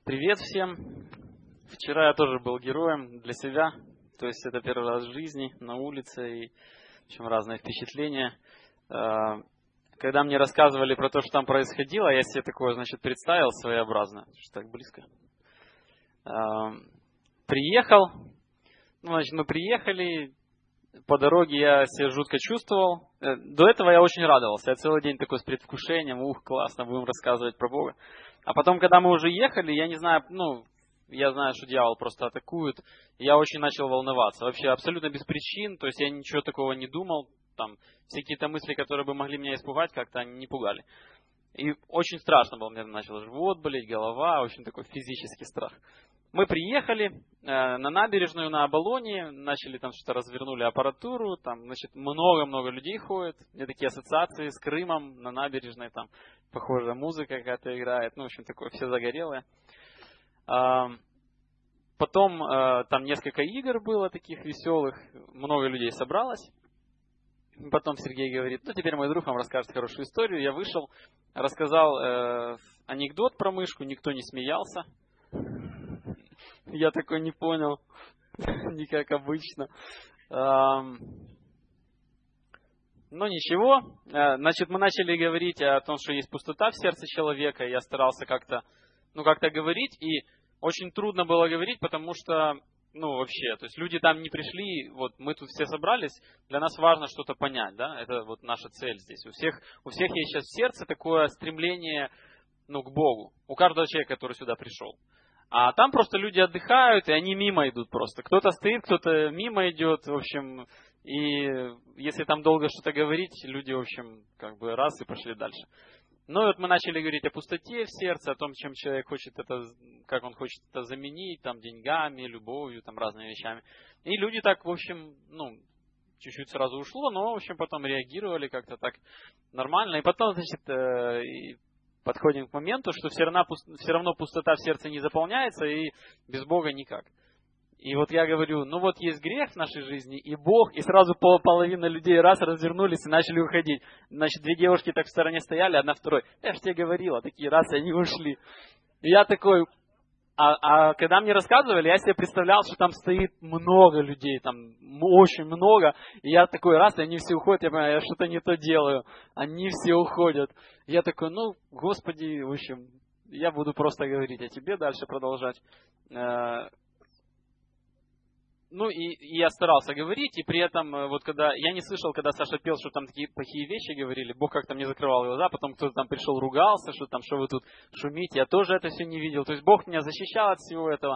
Привет всем! Вчера я тоже был героем для себя, то есть это первый раз в жизни, на улице, и в общем, разные впечатления. Когда мне рассказывали про то, что там происходило, я себе такое, представил своеобразно, что так близко. Приехал, мы приехали, по дороге я себя жутко чувствовал. До этого я очень радовался, я целый день такой с предвкушением, классно, будем рассказывать про Бога. А потом, когда мы уже ехали, я не знаю, я знаю, что дьявол просто атакует, я очень начал волноваться. Вообще абсолютно без причин, то есть я ничего такого не думал, там, все какие-то мысли, которые бы могли меня испугать, как-то они не пугали. И очень страшно было, мне начал живот болеть, голова, очень такой физический страх. Мы приехали на набережную на Оболоне, начали там что-то, развернули аппаратуру, там, много-много людей ходит, у меня такие ассоциации с Крымом на набережной, там, похожая музыка какая-то играет, в общем, такое, все загорелые. Потом там несколько игр было таких веселых, много людей собралось. Потом Сергей говорит, теперь мой друг вам расскажет хорошую историю. Я вышел, рассказал анекдот про мышку, никто не смеялся. Я такой не понял, не как обычно. Но ничего. Мы начали говорить о том, что есть пустота в сердце человека. Я старался как-то говорить. И очень трудно было говорить, потому что, вообще, то есть люди там не пришли, мы тут все собрались, для нас важно что-то понять, да, это наша цель здесь. У всех есть сейчас в сердце такое стремление, к Богу. У каждого человека, который сюда пришел. А там просто люди отдыхают, и они мимо идут просто. Кто-то стоит, кто-то мимо идет, в общем. И если там долго что-то говорить, люди, в общем, раз и пошли дальше. Мы начали говорить о пустоте в сердце, о том, чем человек хочет как он хочет это заменить, там, деньгами, любовью, там, разными вещами. И люди так, в общем, чуть-чуть сразу ушло, но, в общем, потом реагировали как-то так нормально. И потом, подходим к моменту, что все равно пустота в сердце не заполняется, и без Бога никак. И я говорю, есть грех в нашей жизни, и Бог, и сразу половина людей развернулись и начали уходить. Две девушки так в стороне стояли, одна второй. Я же тебе говорила, такие и они ушли. И я такой, когда мне рассказывали, я себе представлял, что там стоит много людей, там очень много. И я такой, и они все уходят, я понимаю, я что-то не то делаю. Они все уходят. И я такой, Господи, в общем, я буду просто говорить о тебе, дальше продолжать. И я старался говорить, и при этом, когда я не слышал, когда Саша пел, что там такие плохие вещи говорили, Бог как-то мне закрывал глаза, потом кто-то там пришел, ругался, что вы тут шумите, я тоже это все не видел. То есть Бог меня защищал от всего этого.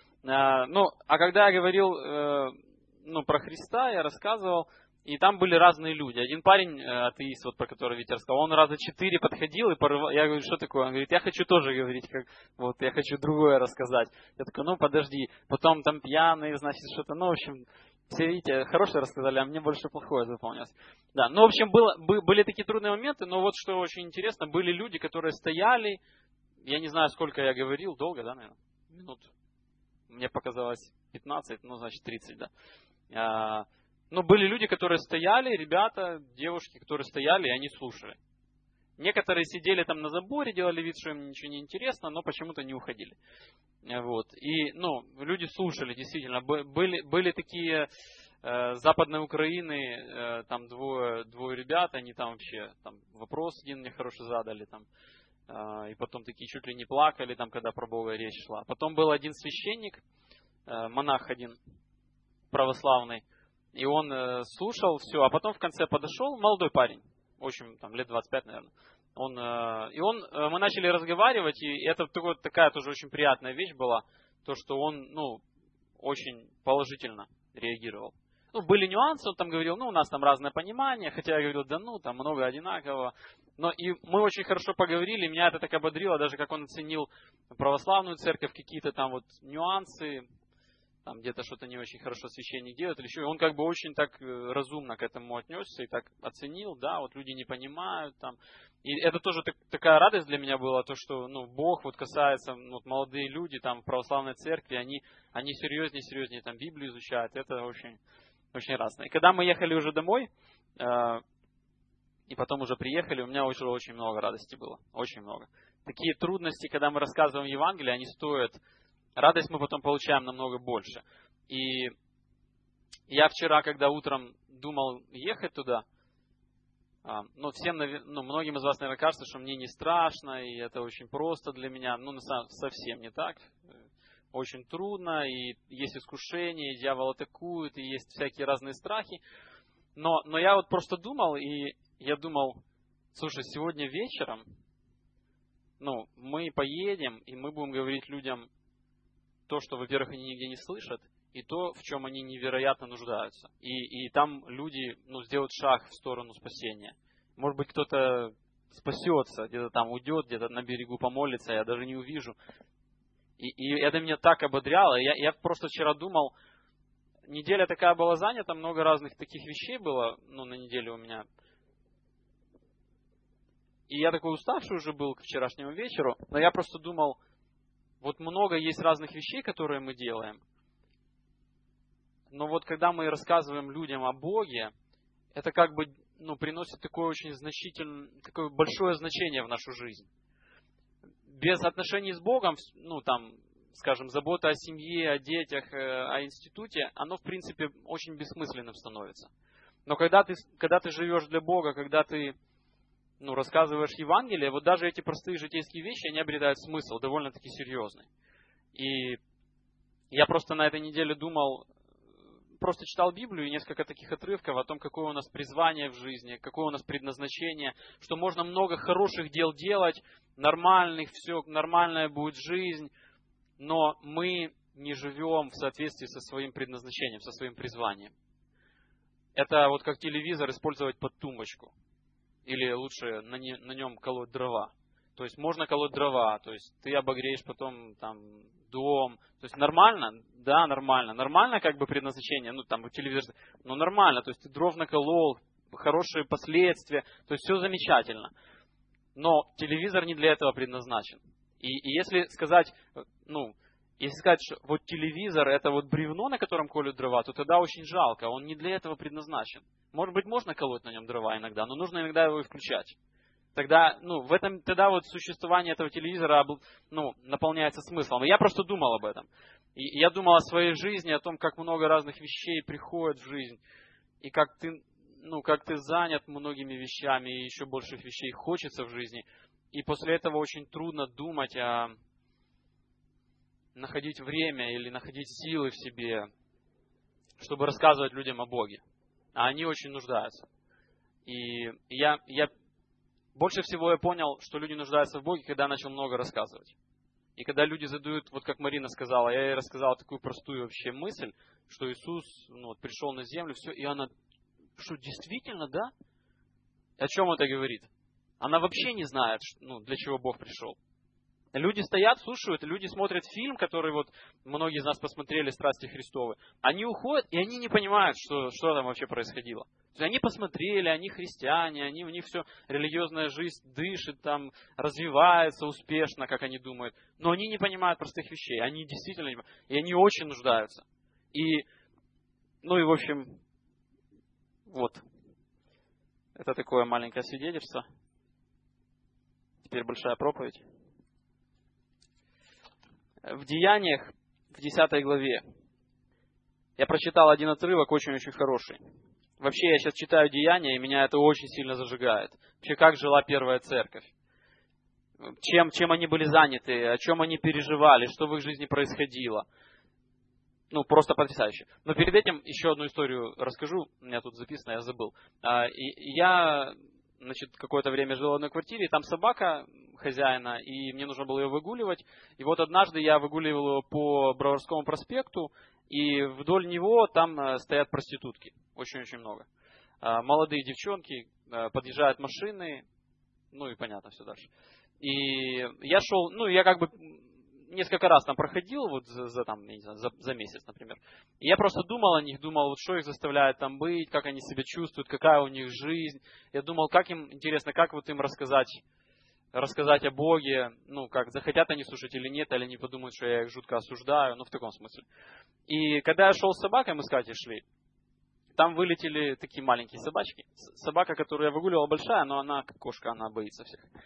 А когда я говорил, про Христа, я рассказывал, и там были разные люди. Один парень, атеист, про который Витя рассказал, он раза 4 подходил и порывал. Я говорю, что такое? Он говорит, я хочу тоже говорить, я хочу другое рассказать. Я такой, подожди. Потом там пьяные, что-то. В общем, все, видите, хорошее рассказали, а мне больше плохое запомнилось. Да, в общем, были такие трудные моменты, но что очень интересно, были люди, которые стояли, я не знаю, сколько я говорил, долго, да, наверное? Минут. Мне показалось 15, 30, да. Были люди, которые стояли, ребята, девушки, которые стояли, и они слушали. Некоторые сидели там на заборе, делали вид, что им ничего не интересно, но почему-то не уходили. И, люди слушали, действительно. Были такие с Западной Украины, там двое ребят, они там вообще, вопрос один мне хороший задали, и потом такие чуть ли не плакали, когда про Бога речь шла. Потом был один священник, монах один, православный, и он слушал все, а потом в конце подошел молодой парень, очень, лет 25, наверное. Мы начали разговаривать, и это такая тоже очень приятная вещь была, то, что он, очень положительно реагировал. Были нюансы, он там говорил, у нас там разное понимание, хотя я говорил, там много одинакового. Но и мы очень хорошо поговорили, меня это так ободрило, даже как он оценил православную церковь, какие-то там нюансы, там где-то что-то не очень хорошо священник делает, или еще. И он очень так разумно к этому отнесся и так оценил, да, люди не понимают там. И это тоже такая радость для меня была, то, что, Бог касается, молодые люди там в православной церкви, они серьезнее там Библию изучают, это очень, очень радостно. И когда мы ехали уже домой, и потом уже приехали, у меня уже очень много радости было, очень много. такие трудности, когда мы рассказываем Евангелие, они стоят, радость мы потом получаем намного больше. И я вчера, когда утром думал ехать туда, многим из вас, наверное, кажется, что мне не страшно, и это очень просто для меня. Совсем не так. Очень трудно, и есть искушения, и дьявол атакует, и есть всякие разные страхи. Но я вот просто думал, и я думал, слушай, сегодня вечером, мы поедем, и мы будем говорить людям то, что, во-первых, они нигде не слышат, и то, в чем они невероятно нуждаются. И там люди сделают шаг в сторону спасения. Может быть, кто-то спасется, где-то там уйдет, где-то на берегу помолится, я даже не увижу. И это меня так ободряло. Я просто вчера думал, неделя такая была занята, много разных таких вещей было, на неделе у меня. И я такой уставший уже был к вчерашнему вечеру, но я просто думал, вот много есть разных вещей, которые мы делаем. Но вот когда мы рассказываем людям о Боге, это как бы приносит такое очень такое большое значение в нашу жизнь. Без отношений с Богом, скажем, забота о семье, о детях, о институте, оно, в принципе, очень бессмысленным становится. Но когда ты живешь для Бога, когда ты рассказываешь Евангелие, вот даже эти простые житейские вещи, они обретают смысл довольно-таки серьезный. И я просто на этой неделе думал, просто читал Библию и несколько таких отрывков о том, какое у нас призвание в жизни, какое у нас предназначение, что можно много хороших дел делать, нормальных, все нормальная будет жизнь, но мы не живем в соответствии со своим предназначением, со своим призванием. Это вот как телевизор использовать под тумбочку. Или лучше на нем колоть дрова. То есть можно колоть дрова, то есть ты обогреешь потом дом. То есть нормально? Да, нормально. Нормально как бы предназначение, телевизор, но нормально. То есть ты дров наколол, хорошие последствия, то есть все замечательно. Но телевизор не для этого предназначен. И если сказать, что вот телевизор это вот бревно, на котором колют дрова, то тогда очень жалко, он не для этого предназначен. Может быть, можно колоть на нем дрова иногда, но нужно иногда его и включать. Тогда, тогда вот существование этого телевизора, наполняется смыслом. И я просто думал об этом. И я думал о своей жизни, о том, как много разных вещей приходит в жизнь. И как ты занят многими вещами, и еще больших вещей хочется в жизни. И после этого очень трудно думать находить время или находить силы в себе, чтобы рассказывать людям о Боге. А они очень нуждаются. И я больше всего я понял, что люди нуждаются в Боге, когда я начал много рассказывать. И когда люди задают, вот как Марина сказала, я ей рассказал такую простую вообще мысль, что Иисус пришел на землю, все, и она, что действительно, да? О чем это говорит? Она вообще не знает, для чего Бог пришел. Люди стоят, слушают, люди смотрят фильм, который многие из нас посмотрели «Страсти Христовы». Они уходят, и они не понимают, что там вообще происходило. То есть они посмотрели, они христиане, у них все, религиозная жизнь дышит, развивается успешно, как они думают. Но они не понимают простых вещей. Они действительно не понимают. И они очень нуждаются. И в общем, это такое маленькое свидетельство. Теперь большая проповедь. В Деяниях, в 10 главе, я прочитал один отрывок, очень-очень хороший. Вообще, я сейчас читаю Деяния, и меня это очень сильно зажигает. Вообще, как жила первая церковь. Чем они были заняты, о чем они переживали, что в их жизни происходило. Просто потрясающе. Но перед этим еще одну историю расскажу. У меня тут записано, я забыл. Я какое-то время жил в одной квартире, и там собака хозяина, и мне нужно было ее выгуливать. И вот однажды я выгуливал его по Броварскому проспекту, и вдоль него там стоят проститутки. Очень-очень много. Молодые девчонки, подъезжают машины, и понятно все дальше. И я шел, я несколько раз там проходил, за месяц, например. И я просто думал о них, что их заставляет там быть, как они себя чувствуют, какая у них жизнь. Я думал, как им, интересно, как им рассказать о Боге, как захотят они слушать или нет, или они подумают, что я их жутко осуждаю, в таком смысле. И когда я шел с собакой, мы с Катей шли, там вылетели такие маленькие собачки. Собака, которую я выгуливал, большая, но она, как кошка, она боится всех.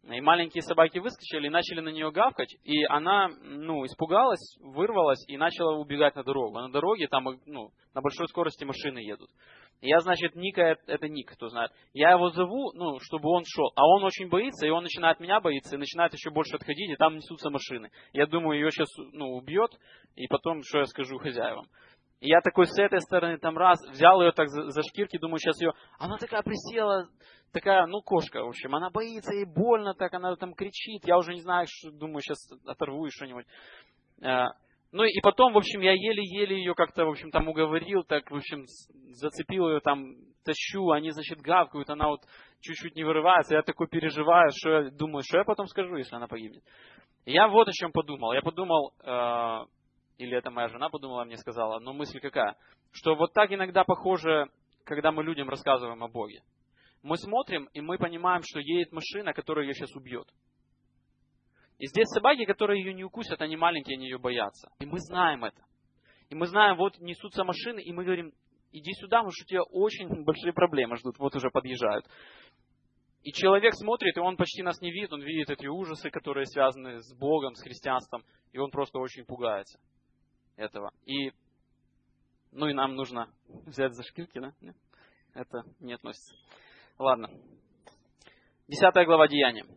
И маленькие собаки выскочили и начали на нее гавкать. И она, испугалась, вырвалась и начала убегать на дорогу. А на дороге там, на большой скорости машины едут. И я, значит, Ника, это Ник, кто знает. Я его зову, чтобы он шел. А он очень боится, и он начинает меня бояться, и начинает еще больше отходить, и там несутся машины. Я думаю, ее сейчас, убьет, и потом, что я скажу хозяевам. И я такой с этой стороны там раз, взял ее так за шкирки, думаю, сейчас ее... Она такая присела, такая, кошка, в общем. Она боится, ей больно так, она там кричит. Я уже не знаю, думаю, сейчас оторву что-нибудь. И потом, в общем, я еле-еле ее как-то, в общем, там уговорил, так, в общем, зацепил ее там, тащу, они, значит, гавкают, она вот чуть-чуть не вырывается. Я такой переживаю, что я думаю, что я потом скажу, если она погибнет. И я вот о чем подумал. Я подумал... Или это моя жена подумала, мне сказала, но мысль какая? Что вот так иногда похоже, когда мы людям рассказываем о Боге. Мы смотрим, и мы понимаем, что едет машина, которая ее сейчас убьет. И здесь собаки, которые ее не укусят, они маленькие, они ее боятся. И мы знаем это. И мы знаем, вот несутся машины, и мы говорим, иди сюда, потому что у тебя очень большие проблемы ждут, вот уже подъезжают. И человек смотрит, и он почти нас не видит, он видит эти ужасы, которые связаны с Богом, с христианством, и он просто очень пугается этого. И нам нужно взять за шкирки, да? Нет? Это не относится. Ладно. 10 глава Деяния.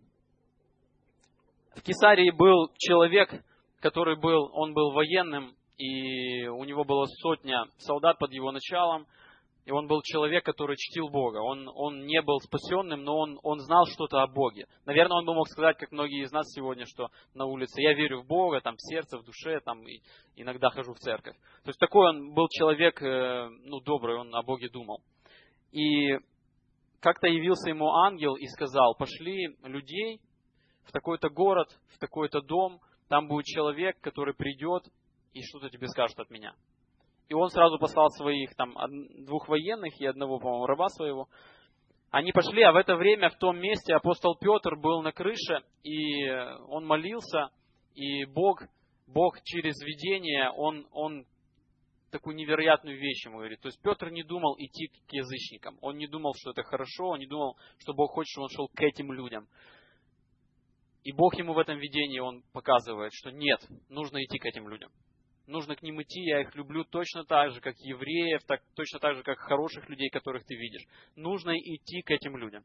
В Кесарии был человек, он был военным, и у него была 100 солдат под его началом, и он был человек, который чтил Бога. Он не был спасенным, но он знал что-то о Боге. Наверное, он бы мог сказать, как многие из нас сегодня, что на улице, я верю в Бога, там, в сердце, в душе, там, и иногда хожу в церковь. То есть такой он был человек, добрый, он о Боге думал. И как-то явился ему ангел и сказал, пошли людей в такой-то город, в такой-то дом, там будет человек, который придет и что-то тебе скажет от меня. И он сразу послал своих 2 военных и одного, по-моему, раба своего. Они пошли, а в это время в том месте апостол Петр был на крыше, и он молился, и Бог через видение, он такую невероятную вещь ему говорит. То есть Петр не думал идти к язычникам, он не думал, что это хорошо, он не думал, что Бог хочет, чтобы он шел к этим людям. И Бог ему в этом видении, он показывает, что нет, нужно идти к этим людям. Нужно к ним идти, я их люблю точно так же, как евреев, точно так же, как хороших людей, которых ты видишь. Нужно идти к этим людям.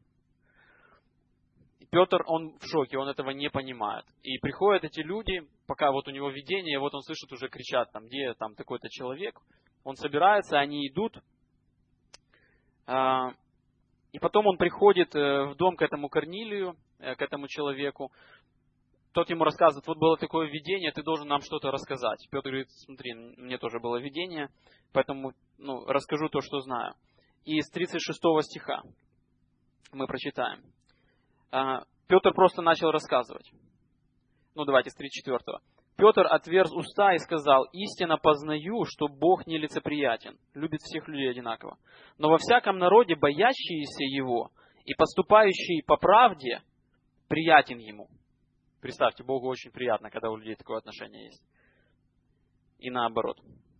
Петр, он в шоке, он этого не понимает. И приходят эти люди, пока вот у него видение, вот он слышит, уже кричат, где там такой-то человек. Он собирается, они идут. И потом он приходит в дом к этому Корнилию, к этому человеку. Тот ему рассказывает, вот было такое видение, ты должен нам что-то рассказать. Петр говорит, смотри, мне тоже было видение, поэтому расскажу то, что знаю. И с 36 стиха мы прочитаем. Петр просто начал рассказывать. Давайте с 34. Петр отверз уста и сказал, истинно познаю, что Бог нелицеприятен, любит всех людей одинаково. Но во всяком народе боящиеся Его и поступающий по правде приятен Ему. Представьте, Богу очень приятно, когда у людей такое отношение есть. И наоборот.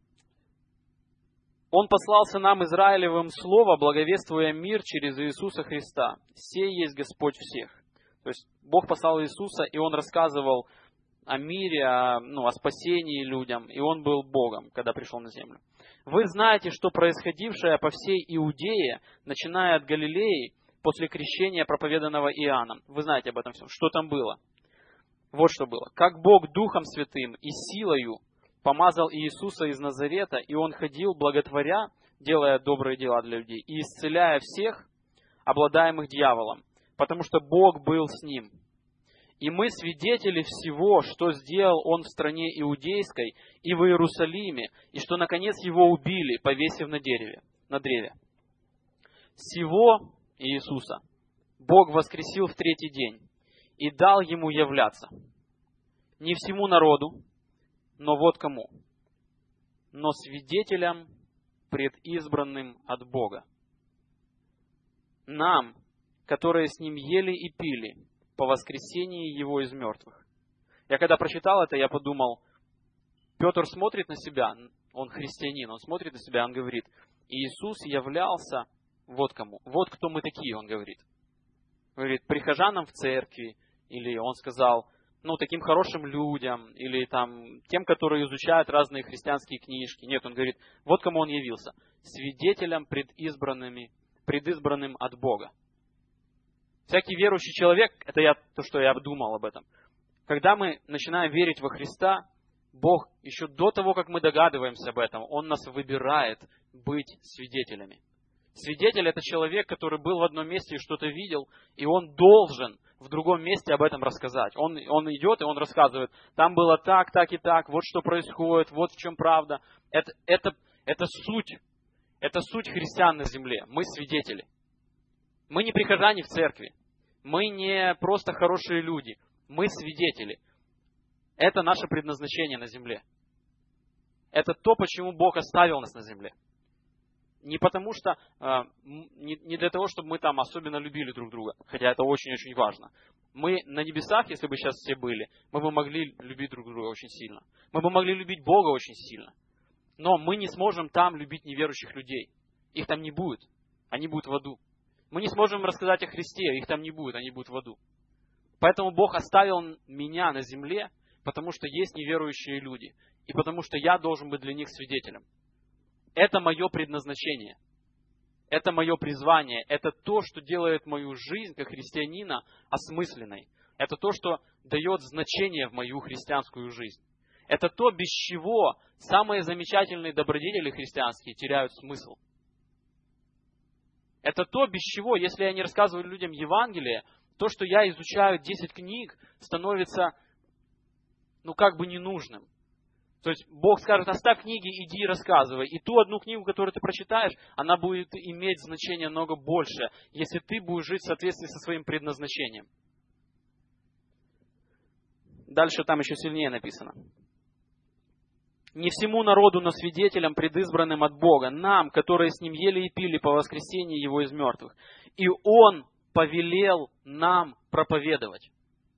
Он послался нам Израилевым слово, благовествуя мир через Иисуса Христа. Сей есть Господь всех. То есть Бог послал Иисуса, и Он рассказывал о мире, о спасении людям. И Он был Богом, когда пришел на землю. Вы знаете, что происходившее по всей Иудее, начиная от Галилеи, после крещения, проповеданного Иоанном. Вы знаете об этом всем. Что там было? Вот что было. Как Бог Духом Святым и силою помазал Иисуса из Назарета, и Он ходил, благотворя, делая добрые дела для людей, и исцеляя всех, обладаемых дьяволом, потому что Бог был с Ним. И мы свидетели всего, что сделал Он в стране Иудейской и в Иерусалиме, и что, наконец, Его убили, повесив на древе. Сего Иисуса Бог воскресил в 3-й день и дал Ему являться. Не всему народу, но вот кому. Но свидетелям, предизбранным от Бога. Нам, которые с Ним ели и пили по воскресении Его из мертвых. Я когда прочитал это, я подумал, Петр смотрит на себя, он христианин, он смотрит на себя, он говорит, Иисус являлся вот кому. Вот кто мы такие, он говорит. Говорит, прихожанам в церкви, или Он сказал, таким хорошим людям, или тем, которые изучают разные христианские книжки. Нет, Он говорит, вот кому Он явился. Свидетелям предизбранным от Бога. Всякий верующий человек, это то, что я думал об этом. Когда мы начинаем верить во Христа, Бог еще до того, как мы догадываемся об этом, Он нас выбирает быть свидетелями. Свидетель – это человек, который был в одном месте и что-то видел, и он должен в другом месте об этом рассказать. Он идет и он рассказывает, там было так, так и так, вот что происходит, вот в чем правда. Это суть христиан на земле. Мы свидетели. Мы не прихожане в церкви. Мы не просто хорошие люди. Мы свидетели. Это наше предназначение на земле. Это то, почему Бог оставил нас на земле. Не потому что, не для того, чтобы мы там особенно любили друг друга, хотя это очень-очень важно. Мы на небесах, если бы сейчас все были, мы бы могли любить друг друга очень сильно. Мы бы могли любить Бога очень сильно. Но мы не сможем там любить неверующих людей. Их там не будет. Они будут в аду. Мы не сможем рассказать о Христе, их там не будет, они будут в аду. Поэтому Бог оставил меня на земле, потому что есть неверующие люди. И потому что я должен быть для них свидетелем. Это мое предназначение. Это мое призвание. Это то, что делает мою жизнь как христианина осмысленной. Это то, что дает значение в мою христианскую жизнь. Это то, без чего самые замечательные добродетели христианские теряют смысл. Это то, без чего, если я не рассказываю людям Евангелие, то, что я изучаю 10 книг, становится, ненужным. То есть Бог скажет, оставь книги, иди и рассказывай. И ту одну книгу, которую ты прочитаешь, она будет иметь значение много больше, если ты будешь жить в соответствии со своим предназначением. Дальше там еще сильнее написано. Не всему народу, но свидетелям, предизбранным от Бога, нам, которые с Ним ели и пили по воскресении Его из мертвых. И Он повелел нам проповедовать.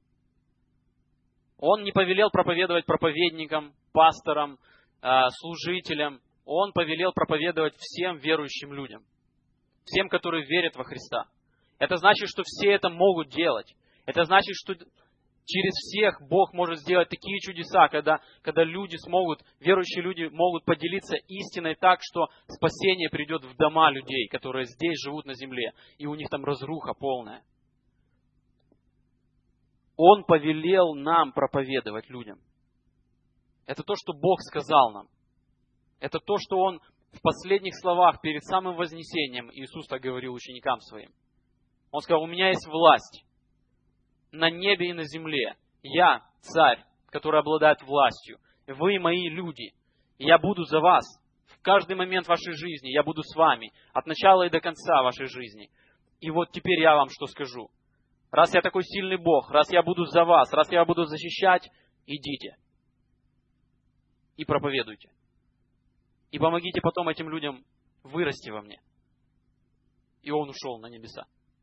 Он не повелел проповедовать проповедникам, пасторам, служителям. Он повелел проповедовать всем верующим людям. Всем, которые верят во Христа. Это значит, что все это могут делать. Это значит, что через всех Бог может сделать такие чудеса, когда верующие люди могут поделиться истиной так, что спасение придет в дома людей, которые здесь живут на земле, и у них там разруха полная. Он повелел нам проповедовать людям. Это то, что Бог сказал нам. Это то, что Он в последних словах перед самым вознесением Иисус так говорил ученикам Своим. Он сказал, у меня есть власть на небе и на земле. Я царь, который обладает властью. Вы мои люди. И я буду за вас. В каждый момент вашей жизни я буду с вами. От начала и до конца вашей жизни. И вот теперь я вам что скажу. Раз я такой сильный Бог, раз я буду за вас, раз я буду защищать, идите. И проповедуйте. И помогите потом этим людям вырасти во мне. И Он ушел на небеса.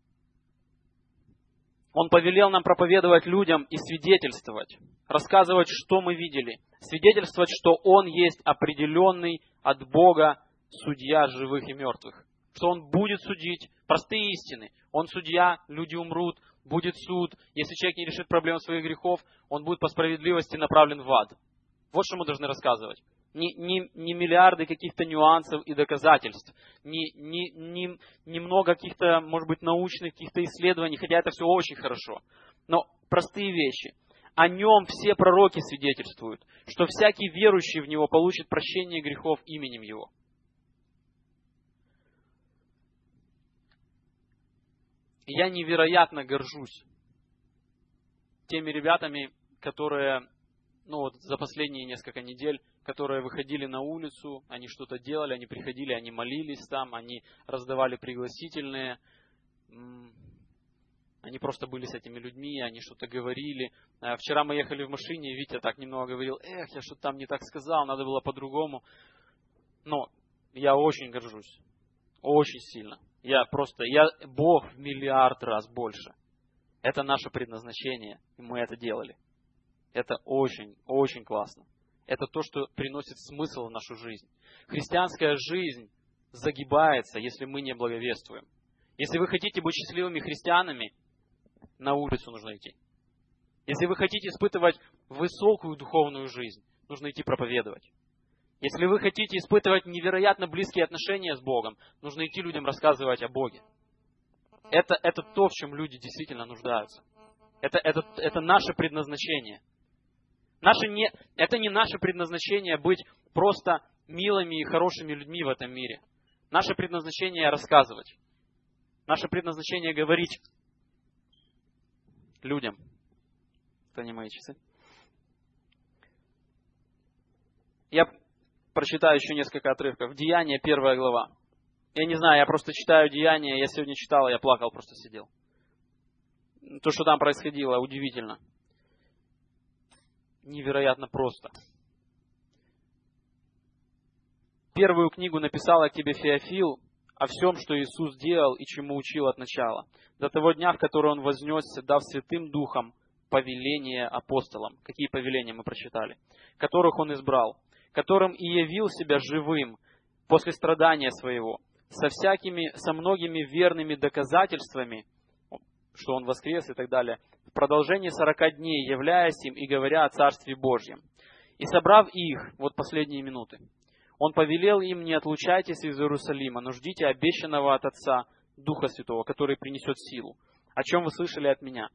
Он повелел нам проповедовать людям и свидетельствовать, рассказывать, что мы видели, свидетельствовать, что Он есть определенный от Бога судья живых и мертвых, что Он будет судить простые истины. Он судья, люди умрут, будет суд. Если человек не решит проблему своих грехов, он будет по справедливости направлен в ад. Вот что мы должны рассказывать. Не миллиарды каких-то нюансов и доказательств, немного каких-то, может быть, научных каких-то исследований, хотя это все очень хорошо. Но простые вещи. О Нем все пророки свидетельствуют, что всякий верующий в Него получит прощение грехов именем Его. Я невероятно горжусь теми ребятами, которые, за последние несколько недель, которые выходили на улицу, они что-то делали, они приходили, они молились там, они раздавали пригласительные, они просто были с этими людьми, они что-то говорили. Вчера мы ехали в машине, и Витя так немного говорил, я что-то там не так сказал, надо было по-другому. Но я очень горжусь, очень сильно. Бог в миллиард раз больше. Это наше предназначение, и мы это делали. Это очень, очень классно. Это то, что приносит смысл в нашу жизнь. Христианская жизнь загибается, если мы не благовествуем. Если вы хотите быть счастливыми христианами, на улицу нужно идти. Если вы хотите испытывать высокую духовную жизнь, нужно идти проповедовать. Если вы хотите испытывать невероятно близкие отношения с Богом, нужно идти людям рассказывать о Боге. Это то, в чем люди действительно нуждаются. Это наше предназначение. Это не наше предназначение быть просто милыми и хорошими людьми в этом мире. Наше предназначение рассказывать. Наше предназначение говорить людям. Это не мои часы. Я прочитаю еще несколько отрывков. Деяния, 1 глава. Я не знаю, я просто читаю Деяния. Я сегодня читал, я плакал, просто сидел. То, что там происходило, удивительно. Невероятно просто. Первую книгу написал я к тебе, Феофил, о всем, что Иисус делал и чему учил от начала, до того дня, в который Он вознесся, дав Святым Духом повеления апостолам. Какие повеления мы прочитали? Которых Он избрал, которым и явил себя живым после страдания Своего, со многими верными доказательствами, что Он воскрес и так далее, в продолжении 40 дней, являясь им и говоря о Царстве Божьем. И собрав их, вот последние минуты, Он повелел им: не отлучайтесь из Иерусалима, но ждите обещанного от Отца Духа Святого, который принесет силу, о чем вы слышали от меня.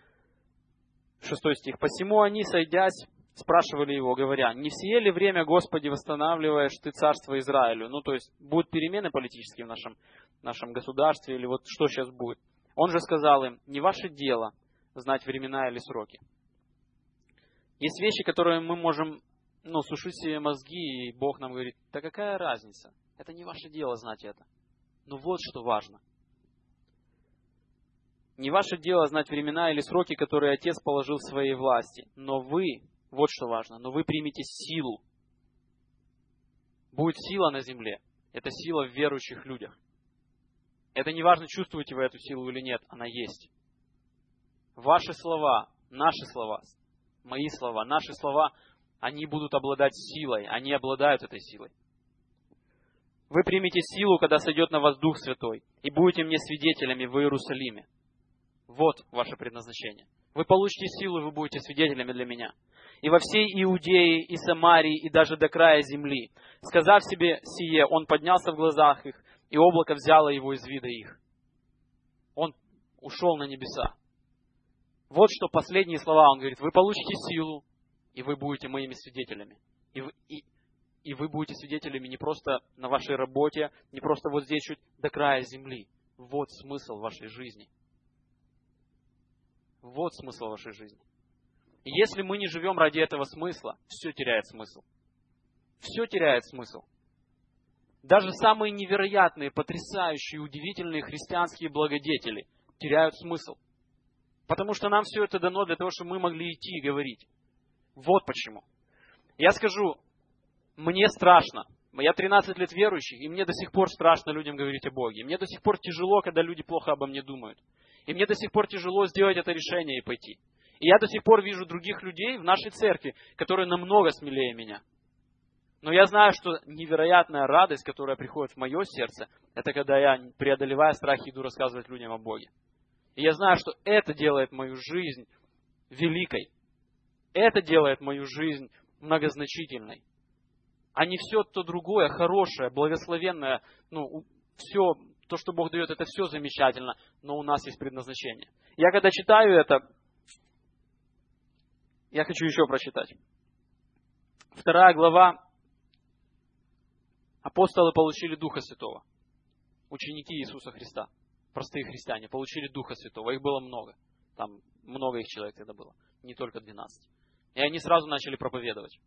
6 стих. Посему они, сойдясь, спрашивали его, говоря: не в сие ли время, Господи, восстанавливаешь Ты царство Израилю? То есть, будут перемены политические в нашем государстве, или вот что сейчас будет? Он же сказал им: не ваше дело знать времена или сроки. Есть вещи, которые мы можем сушить себе мозги, и Бог нам говорит: да какая разница? Это не ваше дело знать это. Но вот что важно. Не ваше дело знать времена или сроки, которые Отец положил в своей власти. Но вы, вот что важно, но вы примете силу. Будет сила на земле. Это сила в верующих людях. Это не важно, чувствуете вы эту силу или нет, она есть. Ваши слова, наши слова, мои слова, наши слова, они будут обладать силой, они обладают этой силой. Вы примете силу, когда сойдет на вас Дух Святой, и будете мне свидетелями в Иерусалиме. Вот ваше предназначение. Вы получите силу, и вы будете свидетелями для меня. И во всей Иудее, и Самарии, и даже до края земли. Сказав себе сие, Он поднялся в глазах их, и облако взяло Его из вида их. Он ушел на небеса. Вот что последние слова Он говорит: вы получите силу, и вы будете моими свидетелями. И вы будете свидетелями не просто на вашей работе, не просто вот здесь чуть до края земли. Вот смысл вашей жизни. Вот смысл вашей жизни. И если мы не живем ради этого смысла, все теряет смысл. Все теряет смысл. Даже самые невероятные, потрясающие, удивительные христианские благодетели теряют смысл. Потому что нам все это дано для того, чтобы мы могли идти и говорить. Вот почему. Я скажу, мне страшно. Я 13 лет верующий, и мне до сих пор страшно людям говорить о Боге. И мне до сих пор тяжело, когда люди плохо обо мне думают. И мне до сих пор тяжело сделать это решение и пойти. И я до сих пор вижу других людей в нашей церкви, которые намного смелее меня. Но я знаю, что невероятная радость, которая приходит в мое сердце, это когда я, преодолевая страхи, иду рассказывать людям о Боге. И я знаю, что это делает мою жизнь великой. Это делает мою жизнь многозначительной. А не все то другое, хорошее, благословенное, все, то, что Бог дает, это все замечательно, но у нас есть предназначение. Я когда читаю это, я хочу еще прочитать. 2 глава. Апостолы получили Духа Святого. Ученики Иисуса Христа, простые христиане, получили Духа Святого. Их было много. Там много их человек тогда было, не только 12. И они сразу начали проповедовать.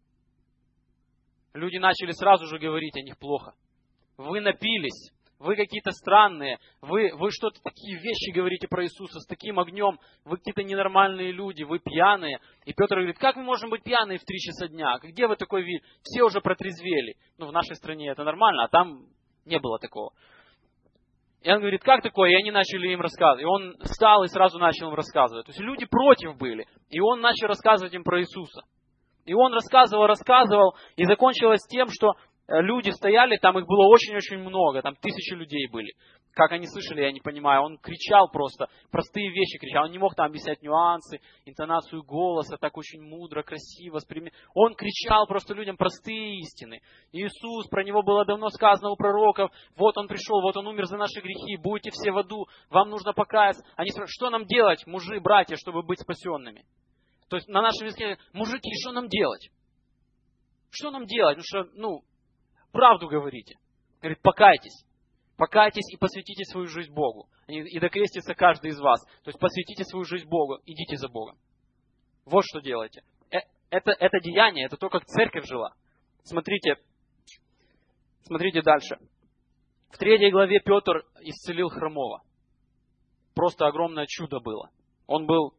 Люди начали сразу же говорить о них плохо. Вы напились, вы какие-то странные, вы что-то такие вещи говорите про Иисуса с таким огнем, вы какие-то ненормальные люди, вы пьяные. И Петр говорит: как мы можем быть пьяные в 3 часа дня? Где вы такой вид? Все уже протрезвели. В нашей стране это нормально, а там не было такого. И он говорит: как такое? И они начали им рассказывать. И он встал и сразу начал им рассказывать. То есть люди против были. И он начал рассказывать им про Иисуса. И он рассказывал, и закончилось тем, что люди стояли, там их было очень-очень много, там 1000 людей были. Как они слышали, я не понимаю. Он кричал просто, простые вещи кричал. Он не мог там объяснять нюансы, интонацию голоса, так очень мудро, красиво. Он кричал просто людям простые истины. Иисус, про него было давно сказано у пророков, вот он пришел, вот он умер за наши грехи, будете все в аду, вам нужно покаяться. Они спрашивают, что нам делать, мужи, братья, чтобы быть спасенными? То есть на нашем языке, мужики, что нам делать? Что нам делать? Правду говорите. Говорит, покайтесь. Покайтесь и посвятите свою жизнь Богу. И докрестится каждый из вас. То есть посвятите свою жизнь Богу, идите за Богом. Вот что делайте. Это деяние, это то, как церковь жила. Смотрите дальше. В 3 главе Петр исцелил хромого. Просто огромное чудо было. Он был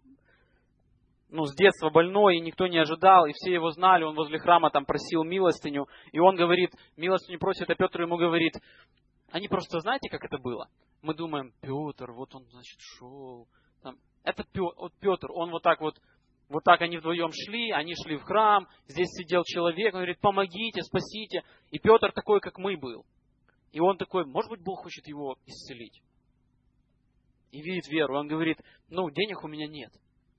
с детства больной, и никто не ожидал, и все его знали. Он возле храма там просил милостыню. И он говорит, милостыню просит, а Петр ему говорит, они просто, знаете, как это было? Мы думаем, Петр, вот он, значит, шел. Это Петр, он вот так они вдвоем шли, они шли в храм, здесь сидел человек, он говорит, помогите, спасите. И Петр такой, как мы был. И он такой, может быть, Бог хочет его исцелить. И видит веру, он говорит, денег у меня нет.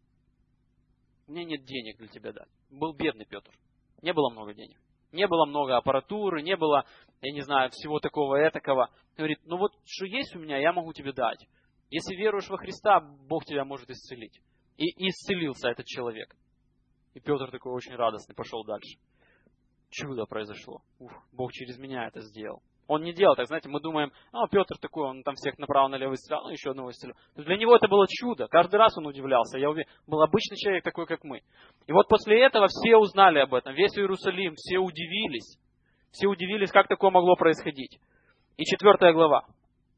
У меня нет денег для тебя дать. Был бедный Петр. Не было много денег. Не было много аппаратуры, не было, я не знаю, всего такого этакого. Говорит, что есть у меня, я могу тебе дать. Если веруешь во Христа, Бог тебя может исцелить. И исцелился этот человек. И Петр такой очень радостный пошел дальше. Чудо произошло. Бог через меня это сделал. Он не делал так, знаете, мы думаем, Петр такой, он там всех направо-налево исцелял, еще одного исцелил. Для него это было чудо. Каждый раз он удивлялся. Я уверен, был обычный человек, такой, как мы. И вот после этого все узнали об этом. Весь Иерусалим, все удивились. Все удивились, как такое могло происходить. И 4 глава.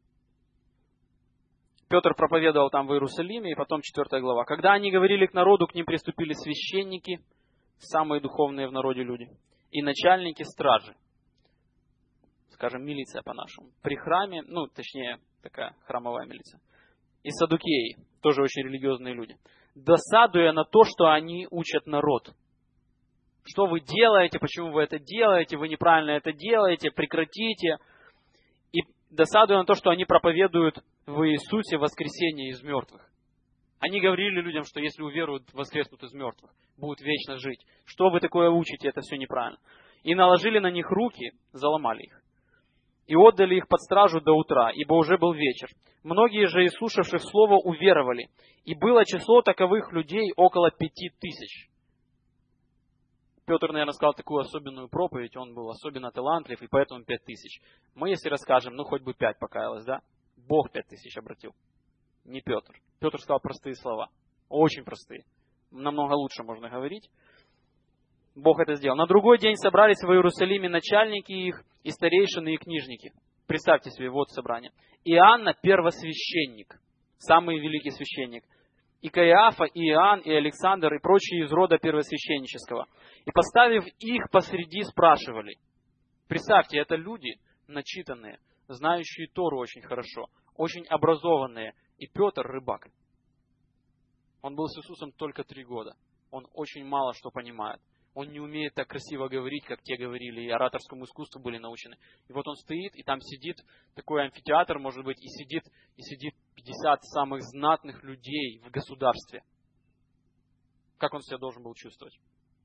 Петр проповедовал там в Иерусалиме, и потом 4 глава. Когда они говорили к народу, к ним приступили священники, самые духовные в народе люди, и начальники стражи. Скажем, милиция по-нашему. При храме, точнее, такая храмовая милиция. И саддукеи, тоже очень религиозные люди. Досадуя на то, что они учат народ. Что вы делаете, почему вы это делаете, вы неправильно это делаете, прекратите. И досадуя на то, что они проповедуют в Иисусе воскресение из мертвых. Они говорили людям, что если уверуют, воскреснут из мертвых, будут вечно жить. Что вы такое учите, это все неправильно. И наложили на них руки, заломали их. И отдали их под стражу до утра, ибо уже был вечер. Многие же из слушавших слово уверовали, и было число таковых людей около 5000. Петр, наверное, сказал такую особенную проповедь, он был особенно талантлив, и поэтому 5000. Мы, если расскажем, хоть бы 5 покаялось, да? Бог 5000 обратил, не Петр. Петр сказал простые слова, очень простые. Намного лучше можно говорить. Бог это сделал. На другой день собрались в Иерусалиме начальники их, и старейшины, и книжники. Представьте себе, вот собрание. Иоанна первосвященник, самый великий священник. И Каиафа, и Иоанн, и Александр, и прочие из рода первосвященнического. И поставив их посреди, спрашивали. Представьте, это люди начитанные, знающие Тору очень хорошо, очень образованные. И Петр рыбак. Он был с Иисусом только 3 года. Он очень мало что понимает. Он не умеет так красиво говорить, как те говорили, и ораторскому искусству были научены. И вот он стоит, и там сидит такой амфитеатр, может быть, и сидит 50 самых знатных людей в государстве. Как он себя должен был чувствовать?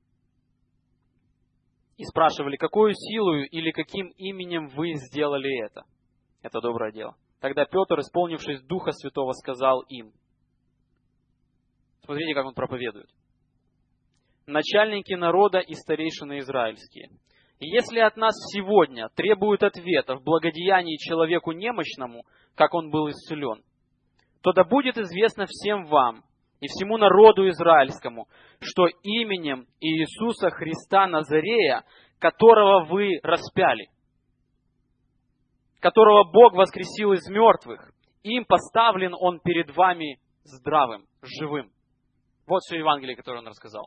И спрашивали, какую силою или каким именем вы сделали это? Это доброе дело. Тогда Петр, исполнившись Духа Святого, сказал им. Смотрите, как он проповедует. Начальники народа и старейшины израильские. И если от нас сегодня требуют ответа в благодеянии человеку немощному, как он был исцелен, то да будет известно всем вам и всему народу израильскому, что именем Иисуса Христа Назарея, которого вы распяли, которого Бог воскресил из мертвых, им поставлен он перед вами здравым, живым. Вот все Евангелие, которое он рассказал.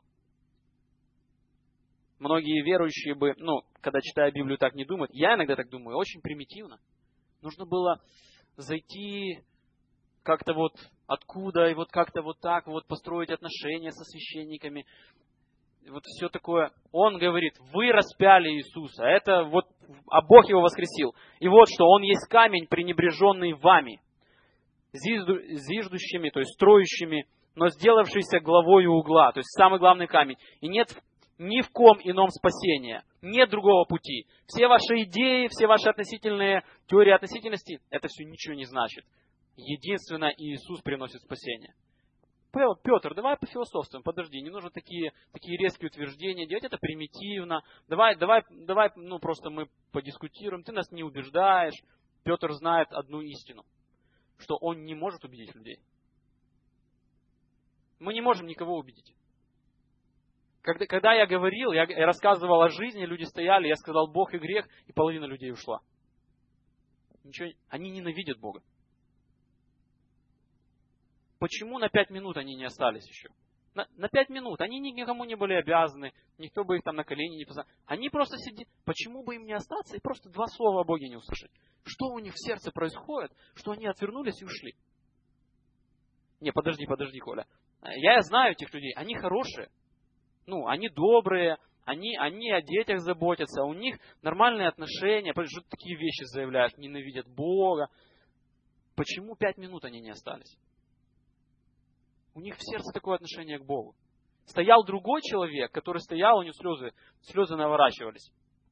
Многие верующие бы, когда читая Библию, так не думают. Я иногда так думаю, очень примитивно. Нужно было зайти как-то откуда, и как-то так построить отношения со священниками. Все такое. Он говорит, вы распяли Иисуса. Это а Бог его воскресил. И вот что, он есть камень, пренебреженный вами, зиждущими, то есть строящими, но сделавшийся главою угла, то есть самый главный камень. И нет ни в ком ином спасения, нет другого пути. Все ваши идеи, все ваши относительные теории относительности, это все ничего не значит. Единственно Иисус приносит спасение. Петр, давай пофилософствуем, подожди, не нужно такие резкие утверждения делать, это примитивно. Давай, просто мы подискутируем, ты нас не убеждаешь. Петр знает одну истину, что он не может убедить людей. Мы не можем никого убедить. Когда я говорил, я рассказывал о жизни, люди стояли, я сказал Бог и грех, и половина людей ушла. Они ненавидят Бога. Почему на 5 минут они не остались еще? На 5 минут. Они никому не были обязаны, никто бы их там на колени не поставил. Они просто сидят. Почему бы им не остаться и просто 2 слова о Боге не услышать? Что у них в сердце происходит, что они отвернулись и ушли? Не, подожди, Коля. Я знаю этих людей, они хорошие. Они добрые, они о детях заботятся, у них нормальные отношения. Что такие вещи заявляют, ненавидят Бога. Почему 5 минут они не остались? У них в сердце такое отношение к Богу. Стоял другой человек, который стоял, у него слезы наворачивались.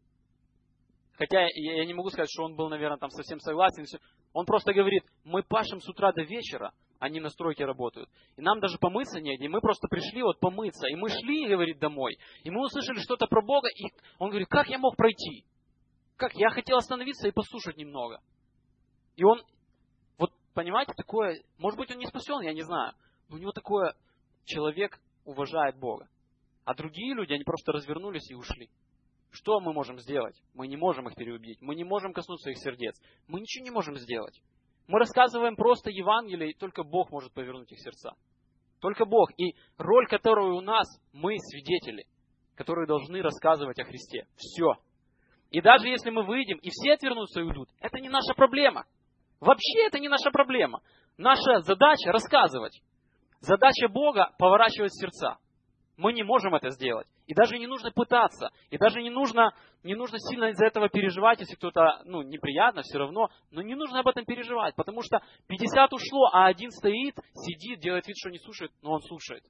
Хотя я не могу сказать, что он был, наверное, там совсем согласен. Он просто говорит, мы пашем с утра до вечера, они на стройке работают. И нам даже помыться негде. И мы просто пришли помыться. И мы шли, говорит, домой. И мы услышали что-то про Бога. И он говорит, как я мог пройти? Как? Я хотел остановиться и послушать немного. И он, понимаете, такое, может быть, он не спасен, я не знаю. Но у него такое, человек уважает Бога. А другие люди, они просто развернулись и ушли. Что мы можем сделать? Мы не можем их переубедить. Мы не можем коснуться их сердец. Мы ничего не можем сделать. Мы рассказываем просто Евангелие, и только Бог может повернуть их сердца. Только Бог. И роль, которую у нас, мы свидетели, которые должны рассказывать о Христе. Все. И даже если мы выйдем, и все отвернутся и уйдут, это не наша проблема. Вообще это не наша проблема. Наша задача рассказывать. Задача Бога поворачивать сердца. Мы не можем это сделать. И даже не нужно пытаться. И даже не нужно сильно из-за этого переживать, если кто-то, неприятно, все равно. Но не нужно об этом переживать. Потому что 50 ушло, а один стоит, сидит, делает вид, что не слушает, но он слушает.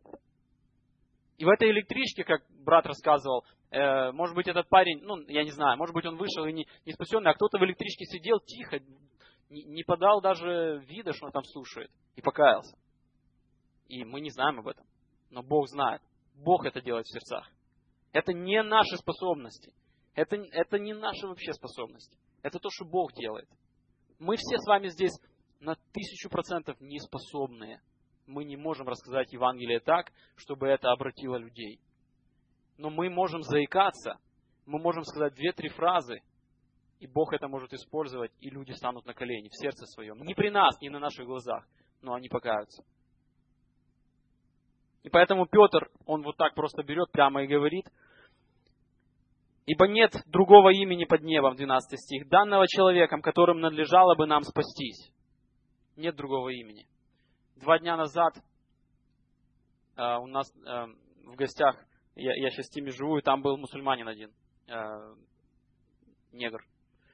И в этой электричке, как брат рассказывал, может быть, этот парень, я не знаю, может быть, он вышел и не спасенный, а кто-то в электричке сидел тихо, не подал даже вида, что он там слушает, и покаялся. И мы не знаем об этом. Но Бог знает. Бог это делает в сердцах. Это не наши способности. Это не наши вообще способности. Это то, что Бог делает. Мы все с вами здесь на 1000% не способные. Мы не можем рассказать Евангелие так, чтобы это обратило людей. Но мы можем заикаться. Мы можем сказать 2-3 фразы. И Бог это может использовать. И люди станут на колени в сердце своем. Не при нас, не на наших глазах. Но они покаются. И поэтому Петр, он вот так просто берет прямо и говорит, «Ибо нет другого имени под небом», 12 стих, «данного человеком, которым надлежало бы нам спастись». Нет другого имени. 2 дня назад у нас в гостях, я сейчас в Тиме живу, и там был мусульманин один, негр,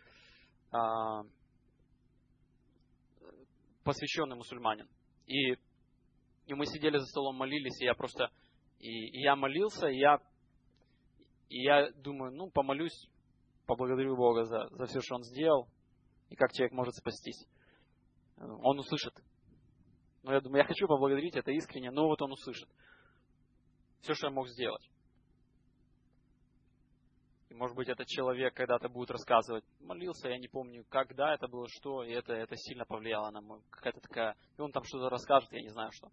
посвященный мусульманин. И мы сидели за столом, молились, и я молился, и я думаю, помолюсь, поблагодарю Бога за все, что Он сделал, и как человек может спастись. Он услышит. Но я думаю, я хочу поблагодарить, это искренне, но вот Он услышит. Все, что я мог сделать. И может быть, этот человек когда-то будет рассказывать, молился, я не помню, когда это было, что, и это сильно повлияло на мой, какая-то такая, и он там что-то расскажет, я не знаю что.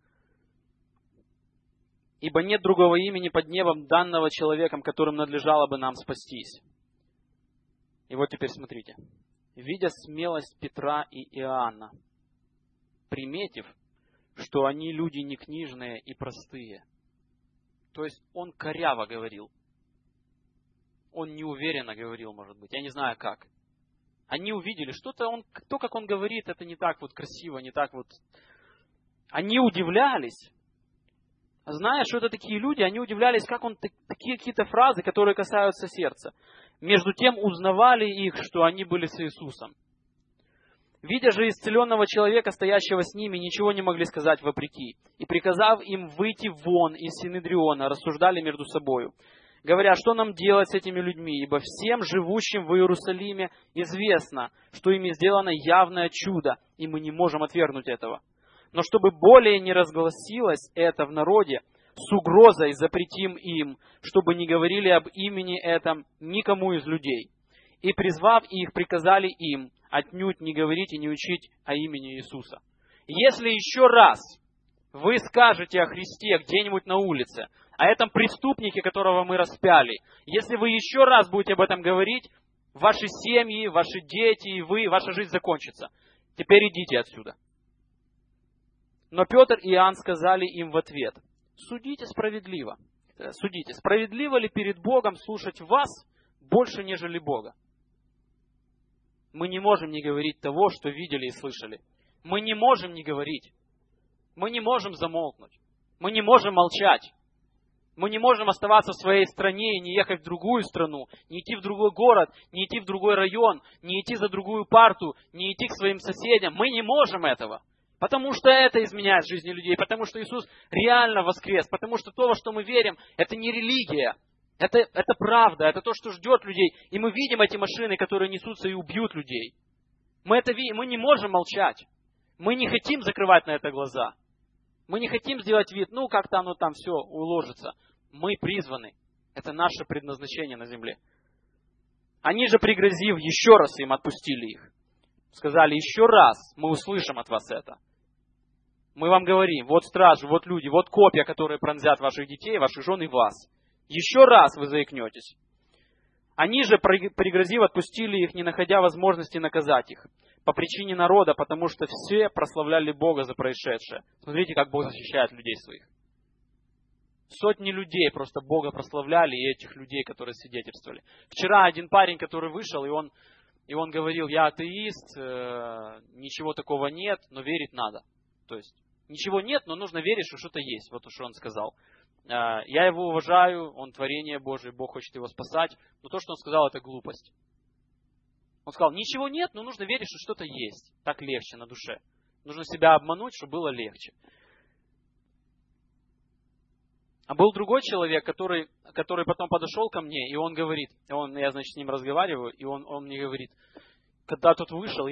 «Ибо нет другого имени под небом, данного человеком, которым надлежало бы нам спастись». И вот теперь смотрите. «Видя смелость Петра и Иоанна, приметив, что они люди не книжные и простые». То есть он коряво говорил. Он неуверенно говорил, может быть. Я не знаю как. Они увидели что-то, то, как он говорит, это не так вот красиво, не так вот. Они удивлялись. Зная, что это такие люди, они удивлялись, как он такие какие-то фразы, которые касаются сердца. Между тем узнавали их, что они были с Иисусом. Видя же исцеленного человека, стоящего с ними, ничего не могли сказать вопреки. И приказав им выйти вон из Синедриона, рассуждали между собою, говоря, что нам делать с этими людьми, ибо всем живущим в Иерусалиме известно, что ими сделано явное чудо, и мы не можем отвергнуть этого. Но чтобы более не разгласилось это в народе, с угрозой запретим им, чтобы не говорили об имени этом никому из людей. И призвав их, приказали им отнюдь не говорить и не учить о имени Иисуса. Если еще раз вы скажете о Христе где-нибудь на улице, о этом преступнике, которого мы распяли, если вы еще раз будете об этом говорить, ваши семьи, ваши дети и вы, ваша жизнь закончится. Теперь идите отсюда. Но Петр и Иоанн сказали им в ответ: судите справедливо. Судите, справедливо ли перед Богом слушать вас больше, нежели Бога? Мы не можем не говорить того, что видели и слышали. Мы не можем не говорить. Мы не можем замолкнуть. Мы не можем молчать. Мы не можем оставаться в своей стране и не ехать в другую страну, не идти в другой город, не идти в другой район, не идти за другую парту, не идти к своим соседям. Мы не можем этого. Потому что это изменяет жизни людей, потому что Иисус реально воскрес, потому что то, во что мы верим, это не религия, это правда, это то, что ждет людей. И мы видим эти машины, которые несутся и убьют людей. Мы это видим, мы не можем молчать. Мы не хотим закрывать на это глаза. Мы не хотим сделать вид, как-то оно там все уложится. Мы призваны. Это наше предназначение на земле. Они же, пригрозив, еще раз им отпустили их. Сказали: еще раз мы услышим от вас это. Мы вам говорим: вот стражи, вот люди, вот копья, которые пронзят ваших детей, ваших жен и вас. Еще раз вы заикнетесь. Они же, пригрозив, отпустили их, не находя возможности наказать их по причине народа, потому что все прославляли Бога за происшедшее. Смотрите, как Бог защищает людей своих. Сотни людей просто Бога прославляли, и этих людей, которые свидетельствовали. Вчера один парень, который вышел, и он говорил: я атеист, ничего такого нет, но верить надо. То есть, ничего нет, но нужно верить, что что-то есть. Вот что он сказал. Я его уважаю, он творение Божие, Бог хочет его спасать, но то, что он сказал, это глупость. Он сказал: ничего нет, но нужно верить, что что-то есть. Так легче на душе. Нужно себя обмануть, чтобы было легче. А был другой человек, который потом подошел ко мне, и он говорит, я, значит, с ним разговариваю, и он мне говорит, когда тот вышел,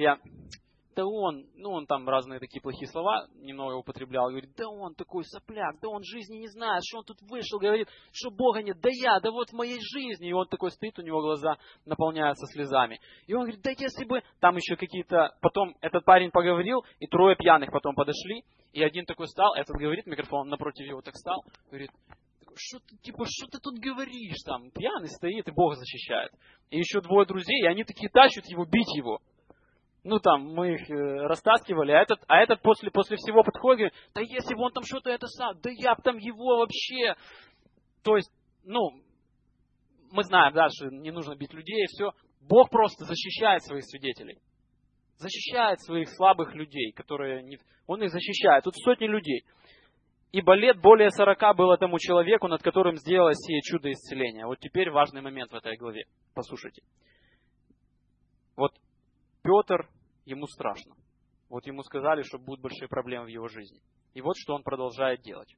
он там разные такие плохие слова немного употреблял, говорит: да он такой сопляк, да он жизни не знает, что он тут вышел, говорит, что Бога нет, да вот в моей жизни. И он такой стоит, у него глаза наполняются слезами. И он говорит: да если бы, там еще какие-то, потом этот парень поговорил, и 3 пьяных потом подошли, и один такой стал, этот говорит, микрофон напротив его так стал, говорит: что ты тут говоришь там, пьяный стоит, и Бог защищает. И еще 2 друзей, и они такие тащат его, бить его. Мы их растаскивали, а этот после всего подходит, говорит: да если бы он там что-то это сам, да я бы там его вообще. То есть, мы знаем, да, что не нужно бить людей, и все. Бог просто защищает своих свидетелей. Защищает своих слабых людей, Он их защищает. Тут сотни людей. Ибо лет более 40 было тому человеку, над которым сделалось сие чудо исцеления. Вот теперь важный момент в этой главе. Послушайте. Вот Петр, ему страшно. Вот ему сказали, что будут большие проблемы в его жизни. И вот что он продолжает делать.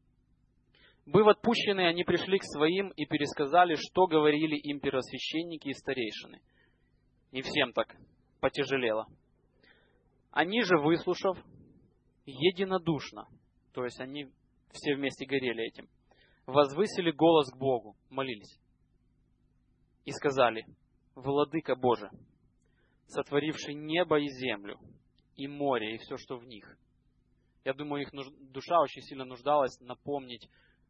Быв отпущены, они пришли к своим и пересказали, что говорили им первосвященники и старейшины. И всем так потяжелело. Они же, выслушав, единодушно, то есть они все вместе горели этим, возвысили голос к Богу, молились. И сказали: Владыка Боже, сотворивший небо и землю, и море, и все, что в них. Я думаю, их душа очень сильно нуждалась напомнить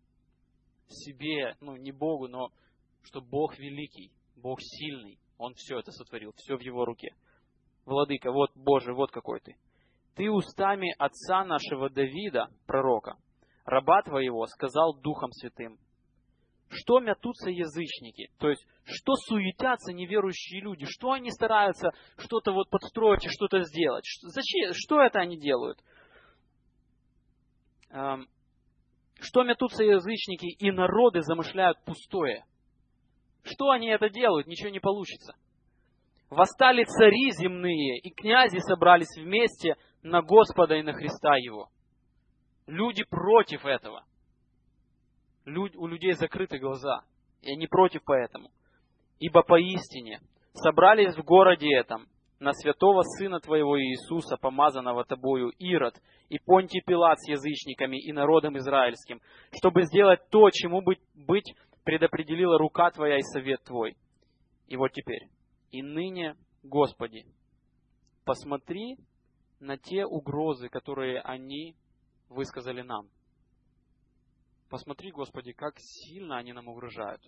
себе, не Богу, но что Бог великий, Бог сильный, Он все это сотворил, все в Его руке. Владыка, вот Боже, вот какой Ты. Ты устами отца нашего Давида, пророка, раба Твоего, сказал Духом Святым: что мятутся язычники, то есть, что суетятся неверующие люди, что они стараются что-то подстроить и что-то сделать. Зачем? Что это они делают? Что метутся язычники, и народы замышляют пустое. Что они это делают? Ничего не получится. Восстали цари земные, и князи собрались вместе на Господа и на Христа Его. Люди против этого. У людей закрыты глаза, и они против поэтому. Ибо поистине собрались в городе этом на святого Сына Твоего Иисуса, помазанного Тобою, Ирод, и Понтий Пилат с язычниками и народом израильским, чтобы сделать то, чему быть предопределила рука Твоя и совет Твой. И вот теперь. И ныне, Господи, посмотри на те угрозы, которые они высказали нам. Посмотри, Господи, как сильно они нам угрожают.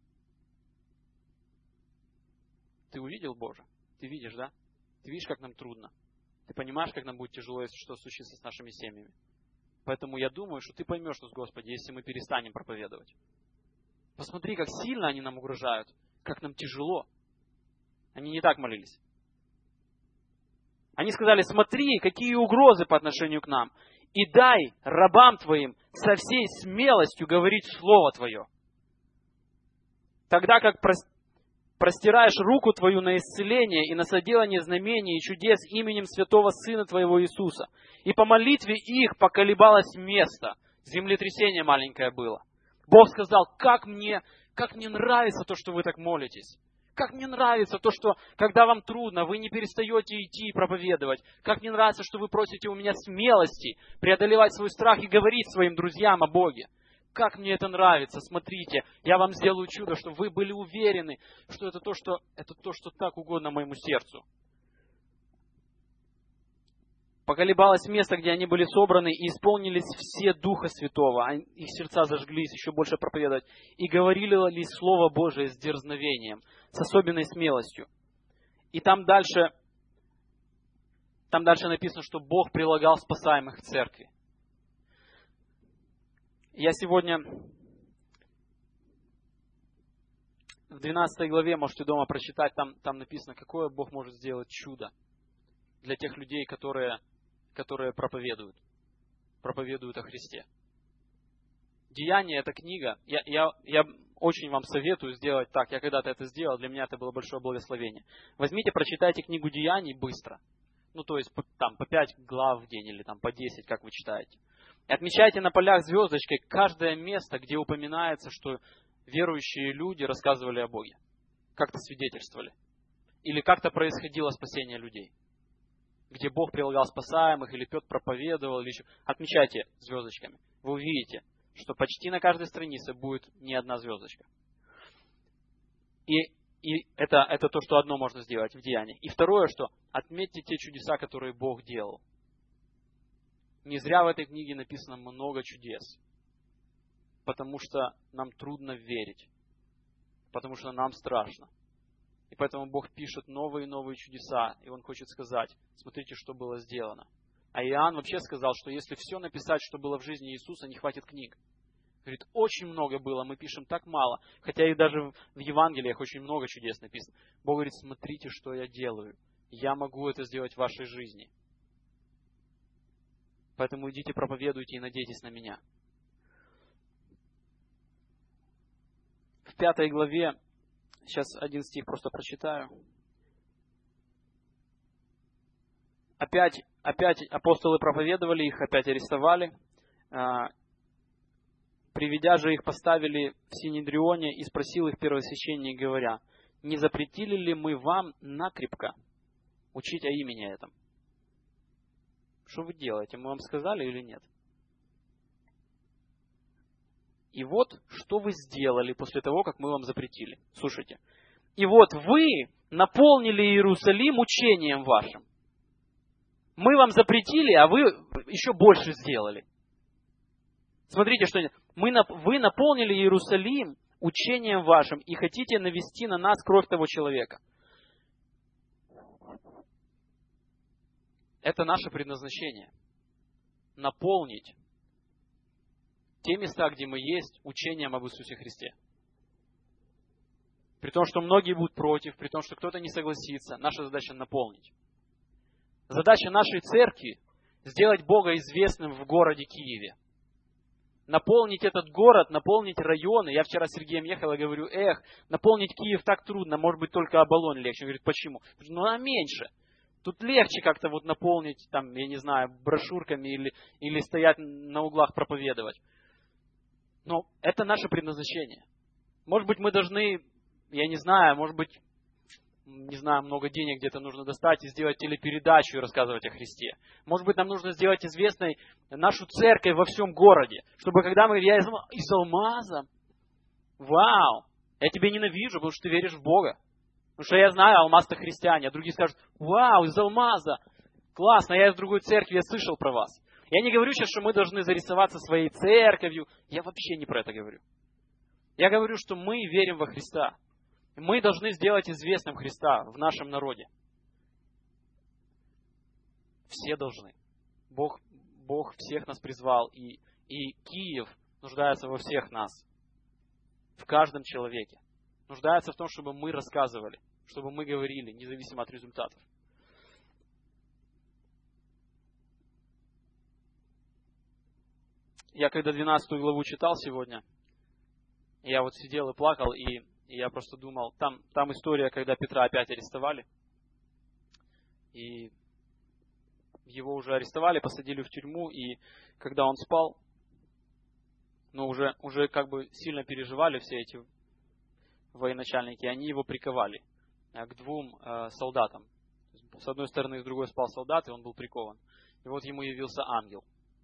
Ты увидел, Боже? Ты видишь, да? Ты видишь, как нам трудно. Ты понимаешь, как нам будет тяжело, если что случится с нашими семьями. Поэтому я думаю, что Ты поймешь нас, Господи, если мы перестанем проповедовать. Посмотри, как сильно они нам угрожают, как нам тяжело. Они не так молились. Они сказали: смотри, какие угрозы по отношению к нам. И дай рабам Твоим со всей смелостью говорить Слово Твое. Тогда как простираешь руку Твою на исцеление и на соделание знамений и чудес именем святого Сына Твоего Иисуса. И по молитве их поколебалось место. Землетрясение маленькое было. Бог сказал: как мне нравится то, что вы так молитесь. Как мне нравится то, что, когда вам трудно, вы не перестаете идти и проповедовать. Как мне нравится, что вы просите у меня смелости преодолевать свой страх и говорить своим друзьям о Боге. Как мне это нравится. Смотрите, я вам сделаю чудо, чтобы вы были уверены, что это то, что так угодно моему сердцу. Поколебалось место, где они были собраны, и исполнились все Духа Святого. Их сердца зажглись еще больше проповедовать. И говорили ли Слово Божие с дерзновением, с особенной смелостью. И там дальше написано, что Бог прилагал спасаемых к церкви. Я сегодня в 12 главе, можете дома прочитать, там написано, какое Бог может сделать чудо для тех людей, которые проповедуют о Христе. Деяния — это книга. Я очень вам советую сделать так. Я когда-то это сделал, для меня это было большое благословение. Возьмите, прочитайте книгу Деяний быстро. То есть по 5 глав в день или по 10, как вы читаете. И отмечайте на полях звездочкой каждое место, где упоминается, что верующие люди рассказывали о Боге. Как-то свидетельствовали. Или как-то происходило спасение людей. Где Бог прилагал спасаемых, или Петр проповедовал, или еще. Отмечайте звездочками. Вы увидите, что почти на каждой странице будет не одна звездочка. И это то, что одно можно сделать в Деянии. И второе, что отметьте те чудеса, которые Бог делал. Не зря в этой книге написано много чудес. Потому что нам трудно верить. Потому что нам страшно. И поэтому Бог пишет новые и новые чудеса. И Он хочет сказать: смотрите, что было сделано. А Иоанн вообще сказал, что если все написать, что было в жизни Иисуса, не хватит книг. Говорит, очень много было, мы пишем так мало. Хотя и даже в Евангелиях очень много чудес написано. Бог говорит: смотрите, что я делаю. Я могу это сделать в вашей жизни. Поэтому идите, проповедуйте и надейтесь на меня. В 5 главе, сейчас один стих просто прочитаю. Опять апостолы проповедовали, их опять арестовали. Приведя же их, поставили в Синедрионе, и спросил их первосвященник, говоря: не запретили ли мы вам накрепко учить о имени этом? Что вы делаете? Мы вам сказали или нет? И вот, что вы сделали после того, как мы вам запретили. Слушайте. И вот вы наполнили Иерусалим учением вашим. Мы вам запретили, а вы еще больше сделали. Смотрите, что вы наполнили Иерусалим учением вашим и хотите навести на нас кровь того человека. Это наше предназначение. Наполнить те места, где мы есть, учением об Иисусе Христе. При том, что многие будут против, при том, что кто-то не согласится, наша задача наполнить. Задача нашей церкви — сделать Бога известным в городе Киеве. Наполнить этот город, наполнить районы. Я вчера с Сергеем ехал и говорю, наполнить Киев так трудно, может быть, только Оболонь легче. Он говорит, почему? Ну, она меньше. Тут легче как-то вот наполнить, там, я не знаю, брошюрками или стоять на углах проповедовать. Но это наше предназначение. Может быть, мы должны, я не знаю, может быть, не знаю, много денег где-то нужно достать и сделать телепередачу и рассказывать о Христе. Может быть, нам нужно сделать известной нашу церковь во всем городе. Чтобы когда мы говорим, я из Алмаза, вау, я тебя ненавижу, потому что ты веришь в Бога. Потому что я знаю, Алмаз-то христиане. А другие скажут, вау, из Алмаза, классно, я из другой церкви, я слышал про вас. Я не говорю сейчас, что мы должны зарисоваться своей церковью. Я вообще не про это говорю. Я говорю, что мы верим во Христа. Мы должны сделать известным Христа в нашем народе. Все должны. Бог всех нас призвал. И Киев нуждается во всех нас. В каждом человеке. Нуждается в том, чтобы мы рассказывали. Чтобы мы говорили, независимо от результатов. Я когда 12 главу читал сегодня, я вот сидел и плакал, и я просто думал, там история, когда Петра опять арестовали. И его уже арестовали, посадили в тюрьму, и когда он спал, но уже как бы сильно переживали все эти военачальники, они его приковали к двум солдатам. С одной стороны и с другой спал солдат, и он был прикован. И вот ему явился ангел.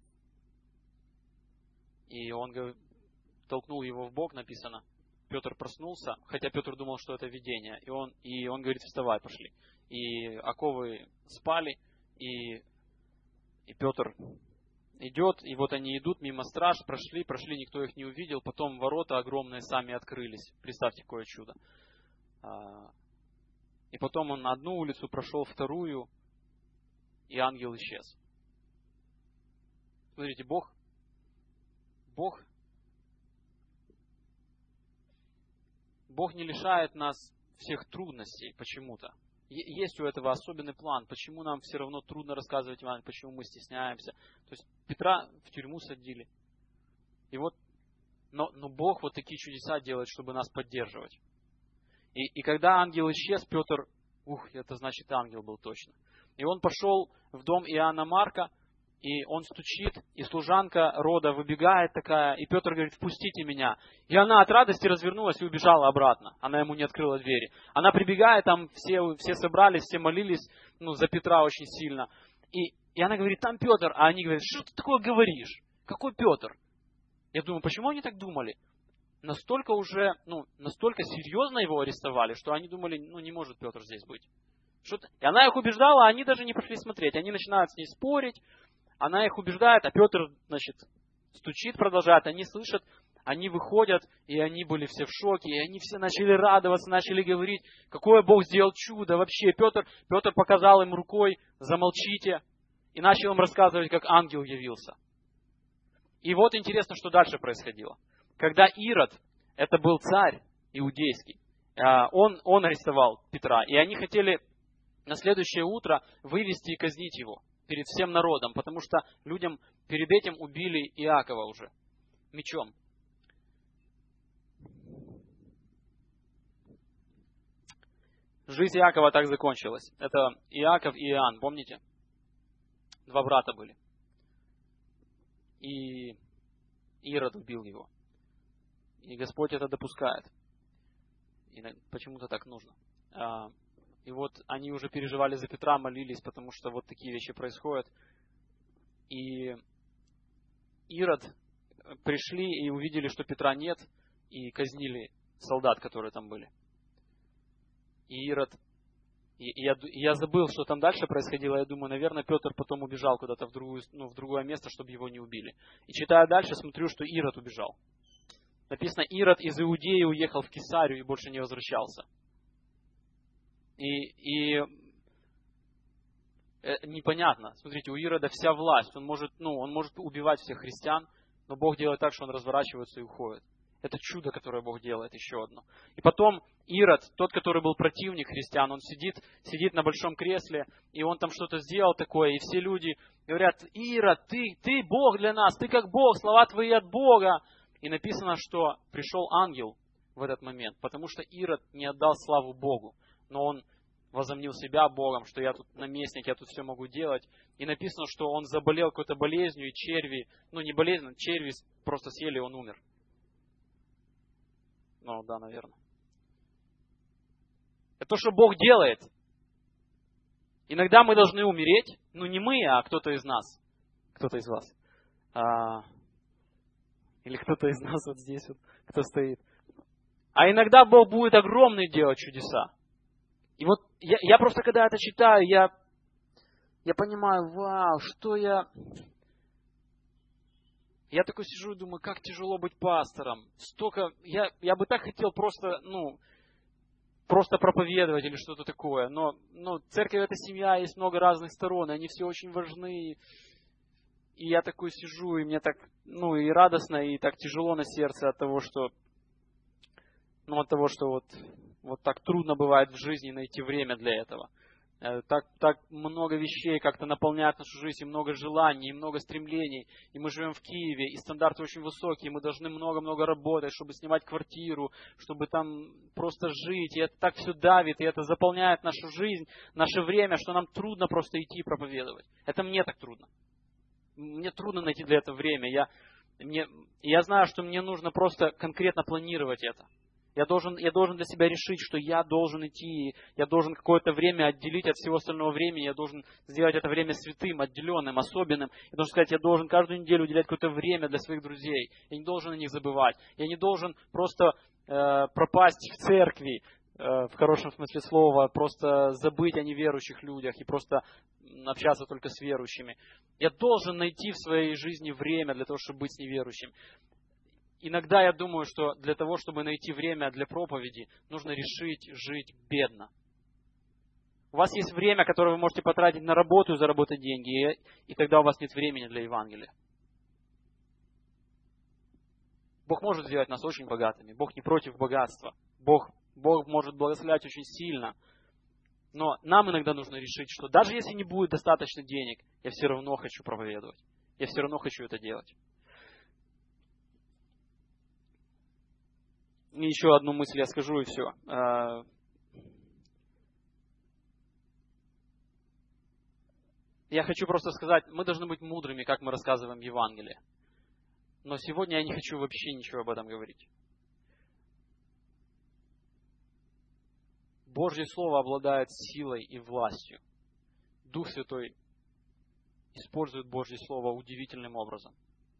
И он толкнул его в бок, написано. Петр проснулся, хотя Петр думал, что это видение. И он говорит, вставай, пошли. И оковы спали, и Петр идет, и вот они идут мимо страж, прошли, никто их не увидел, потом ворота огромные сами открылись. Представьте, какое чудо. И потом он на одну улицу прошел, вторую, и ангел исчез. Смотрите, Бог не лишает нас всех трудностей почему-то. Есть у этого особенный план, почему нам все равно трудно рассказывать Евангелие, почему мы стесняемся. То есть Петра в тюрьму садили. И вот, но Бог вот такие чудеса делает, чтобы нас поддерживать. И когда ангел исчез, Петр, это значит ангел был точно. И он пошел в дом Иоанна Марка, и он стучит, и служанка Рода выбегает такая, и Петр говорит, впустите меня. И она от радости развернулась и убежала обратно. Она ему не открыла двери. Она прибегает, там все собрались, все молились за Петра очень сильно. И она говорит, там Петр. А они говорят, что ты такое говоришь? Какой Петр? Я думаю, почему они так думали? Настолько серьезно его арестовали, что они думали, не может Петр здесь быть. И она их убеждала, а они даже не пошли смотреть. Они начинают с ней спорить. Она их убеждает, а Петр, стучит, продолжает, они слышат, они выходят, и они были все в шоке, и они все начали радоваться, начали говорить, какое Бог сделал чудо вообще. Петр показал им рукой, замолчите, и начал им рассказывать, как ангел явился. И вот интересно, что дальше происходило. Когда Ирод, это был царь иудейский, он арестовал Петра, и они хотели на следующее утро вывести и казнить его перед всем народом, потому что людям перед этим убили Иакова уже мечом. Жизнь Иакова так закончилась. Это Иаков и Иоанн, помните? Два брата были. И Ирод убил его. И Господь это допускает. И почему-то так нужно. И вот они уже переживали за Петра, молились, потому что вот такие вещи происходят. И Ирод пришли и увидели, что Петра нет, и казнили солдат, которые там были. И Ирод... Я забыл, что там дальше происходило. Я думаю, наверное, Петр потом убежал куда-то в другое место, чтобы его не убили. И читая дальше, смотрю, что Ирод убежал. Написано, Ирод из Иудеи уехал в Кесарию и больше не возвращался. И непонятно. Смотрите, у Ирода вся власть. Он может убивать всех христиан, но Бог делает так, что он разворачивается и уходит. Это чудо, которое Бог делает, еще одно. И потом Ирод, тот, который был противник христиан, он сидит на большом кресле, и он там что-то сделал такое, и все люди говорят: Ирод, ты Бог для нас, ты как Бог, слова твои от Бога. И написано, что пришел ангел в этот момент, потому что Ирод не отдал славу Богу, но он возомнил себя Богом, что я тут наместник, я тут все могу делать. И написано, что он заболел какой-то болезнью, и черви, не болезнь, черви просто съели, и он умер. Да, наверное. Это то, что Бог делает. Иногда мы должны умереть, не мы, а кто-то из нас. Кто-то из вас. Или кто-то из нас вот здесь, вот, кто стоит. А иногда Бог будет огромные делать чудеса. И вот я просто, когда это читаю, я понимаю, вау, что я такой сижу и думаю, как тяжело быть пастором. Я бы так хотел просто проповедовать или что-то такое. Но церковь — это семья, есть много разных сторон, и они все очень важны. И я такой сижу, и мне так, и радостно, и так тяжело на сердце от того, что вот так трудно бывает в жизни найти время для этого. Так много вещей как-то наполняют нашу жизнь, и много желаний, и много стремлений. И мы живем в Киеве, и стандарты очень высокие, мы должны много-много работать, чтобы снимать квартиру, чтобы там просто жить. И это так все давит, и это заполняет нашу жизнь, наше время, что нам трудно просто идти и проповедовать. Это мне так трудно. Мне трудно найти для этого время. Я знаю, что мне нужно просто конкретно планировать это. Я должен для себя решить, что я должен идти, я должен какое-то время отделить от всего остального времени, я должен сделать это время святым, отделенным, особенным. Я должен сказать, я должен каждую неделю уделять какое-то время для своих друзей. Я не должен о них забывать. Я не должен просто пропасть в церкви, в хорошем смысле слова, просто забыть о неверующих людях и просто общаться только с верующими. Я должен найти в своей жизни время для того, чтобы быть с неверующим. Иногда я думаю, что для того, чтобы найти время для проповеди, нужно решить жить бедно. У вас есть время, которое вы можете потратить на работу и заработать деньги, и тогда у вас нет времени для Евангелия. Бог может сделать нас очень богатыми. Бог не против богатства. Бог может благословлять очень сильно. Но нам иногда нужно решить, что даже если не будет достаточно денег, я все равно хочу проповедовать. Я все равно хочу это делать. И еще одну мысль я скажу, и все. Я хочу просто сказать, мы должны быть мудрыми, как мы рассказываем Евангелие. Но сегодня я не хочу вообще ничего об этом говорить. Божье Слово обладает силой и властью. Дух Святой использует Божье Слово удивительным образом.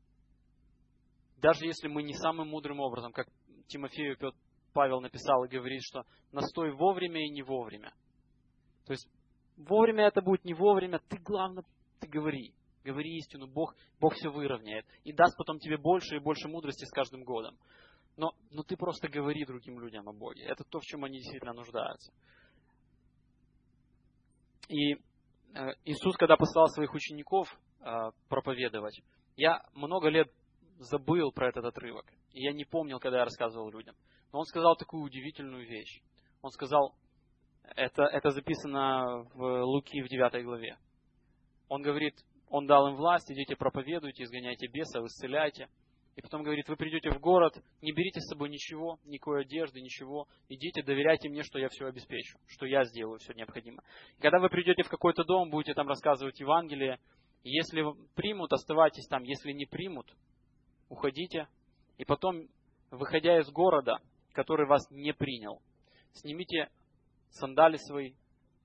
Даже если мы не самым мудрым образом, как Тимофею Павел написал и говорит, что настой вовремя и не вовремя. То есть вовремя это будет, не вовремя, главное, ты говори. Говори истину, Бог все выровняет. И даст потом тебе больше и больше мудрости с каждым годом. Но ты просто говори другим людям о Боге. Это то, в чем они действительно нуждаются. И Иисус, когда послал своих учеников проповедовать, я много лет забыл про этот отрывок. И я не помнил, когда я рассказывал людям. Но он сказал такую удивительную вещь. Он сказал, это записано в Луки в 9 главе. Он говорит, он дал им власть, идите проповедуйте, изгоняйте бесов, исцеляйте. И потом говорит, вы придете в город, не берите с собой ничего, никакой одежды, ничего. Идите, доверяйте мне, что я все обеспечу, что я сделаю все необходимое. И когда вы придете в какой-то дом, будете там рассказывать Евангелие. Если примут, оставайтесь там. Если не примут, уходите. И потом, выходя из города, который вас не принял, снимите сандали свои.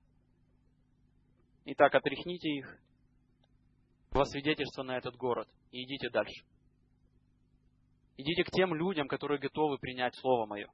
И так отряхните их во свидетельство на этот город. И идите дальше. Идите к тем людям, которые готовы принять Слово Мое.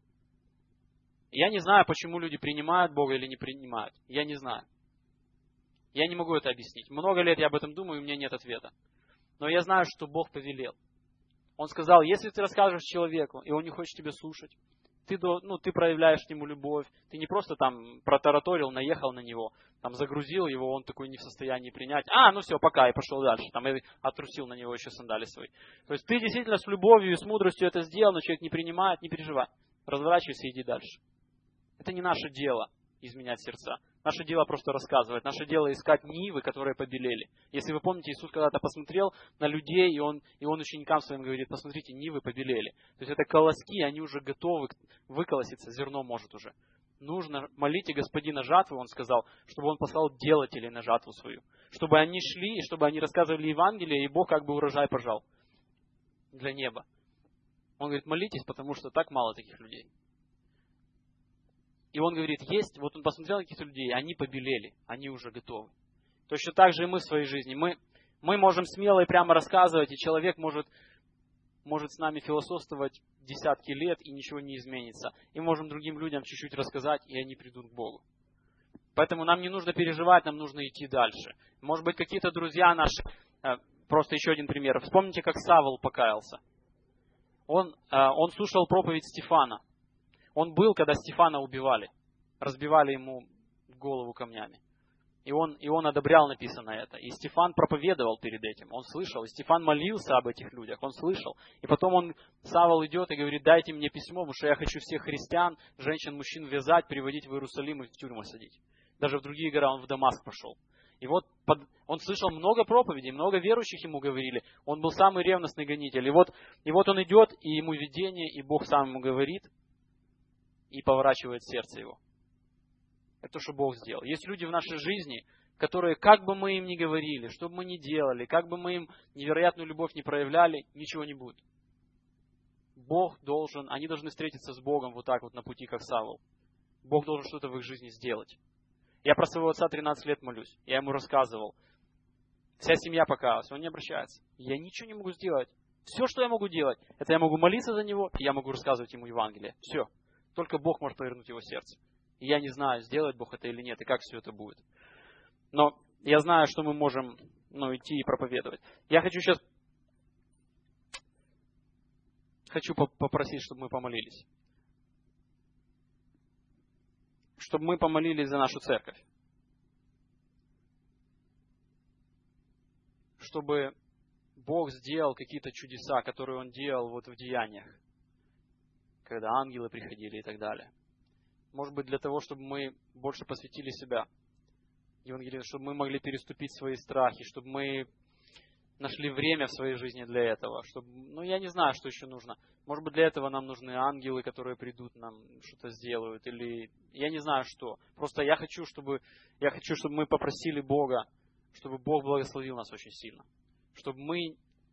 Я не знаю, почему люди принимают Бога или не принимают. Я не знаю. Я не могу это объяснить. Много лет я об этом думаю, и у меня нет ответа. Но я знаю, что Бог повелел. Он сказал, если ты расскажешь человеку, и он не хочет тебя слушать, ты проявляешь к нему любовь, ты не просто там протараторил, наехал на него, там загрузил его, он такой не в состоянии принять, ну все, пока, и пошел дальше, там, и отрусил на него еще сандали свои. То есть ты действительно с любовью и с мудростью это сделал, но человек не принимает, не переживай, разворачивайся и иди дальше. Это не наше дело изменять сердца. Наше дело просто рассказывать. Наше дело искать нивы, которые побелели. Если вы помните, Иисус когда-то посмотрел на людей, и он ученикам своим говорит, посмотрите, нивы побелели. То есть это колоски, они уже готовы выколоситься, зерно может уже. Нужно молите Господина жатвы, он сказал, чтобы он послал делателей на жатву свою. Чтобы они шли, и чтобы они рассказывали Евангелие, и Бог как бы урожай пожал для неба. Он говорит, молитесь, потому что так мало таких людей. И он говорит, вот он посмотрел на каких-то людей, они побелели, они уже готовы. Точно так же и мы в своей жизни. Мы можем смело и прямо рассказывать, и человек может с нами философствовать десятки лет, и ничего не изменится. И можем другим людям чуть-чуть рассказать, и они придут к Богу. Поэтому нам не нужно переживать, нам нужно идти дальше. Может быть, какие-то друзья наши, просто еще один пример. Вспомните, как Савл покаялся. Он слушал проповедь Стефана. Он был, когда Стефана убивали, разбивали ему голову камнями. И он одобрял написано это. И Стефан проповедовал перед этим. Он слышал. И Стефан молился об этих людях. Он слышал. И потом Савл идет и говорит, дайте мне письмо, потому что я хочу всех христиан, женщин, мужчин вязать, приводить в Иерусалим и в тюрьму садить. Даже в другие города он в Дамаск пошел. И вот он слышал много проповедей, много верующих ему говорили. Он был самый ревностный гонитель. И вот он идет, и ему видение, и Бог сам ему говорит, и поворачивает сердце его. Это то, что Бог сделал. Есть люди в нашей жизни, которые, как бы мы им ни говорили, что бы мы ни делали, как бы мы им невероятную любовь не проявляли, ничего не будет. Они должны встретиться с Богом вот так вот на пути, как Савл. Бог должен что-то в их жизни сделать. Я про своего отца 13 лет молюсь. Я ему рассказывал. Вся семья покаялась, он не обращается. Я ничего не могу сделать. Все, что я могу делать, это я могу молиться за него, и я могу рассказывать ему Евангелие. Все. Только Бог может повернуть его сердце. И я не знаю, сделает Бог это или нет, и как все это будет. Но я знаю, что мы можем идти и проповедовать. Я хочу попросить, чтобы мы помолились. Чтобы мы помолились за нашу церковь. Чтобы Бог сделал какие-то чудеса, которые Он делал в деяниях. Когда ангелы приходили и так далее. Может быть, для того, чтобы мы больше посвятили себя Евангелию, чтобы мы могли переступить свои страхи, чтобы мы нашли время в своей жизни для этого. Я не знаю, что еще нужно. Может быть, для этого нам нужны ангелы, которые придут, нам что-то сделают. Или я не знаю, что. Просто я хочу, чтобы мы попросили Бога, чтобы Бог благословил нас очень сильно. Чтобы мы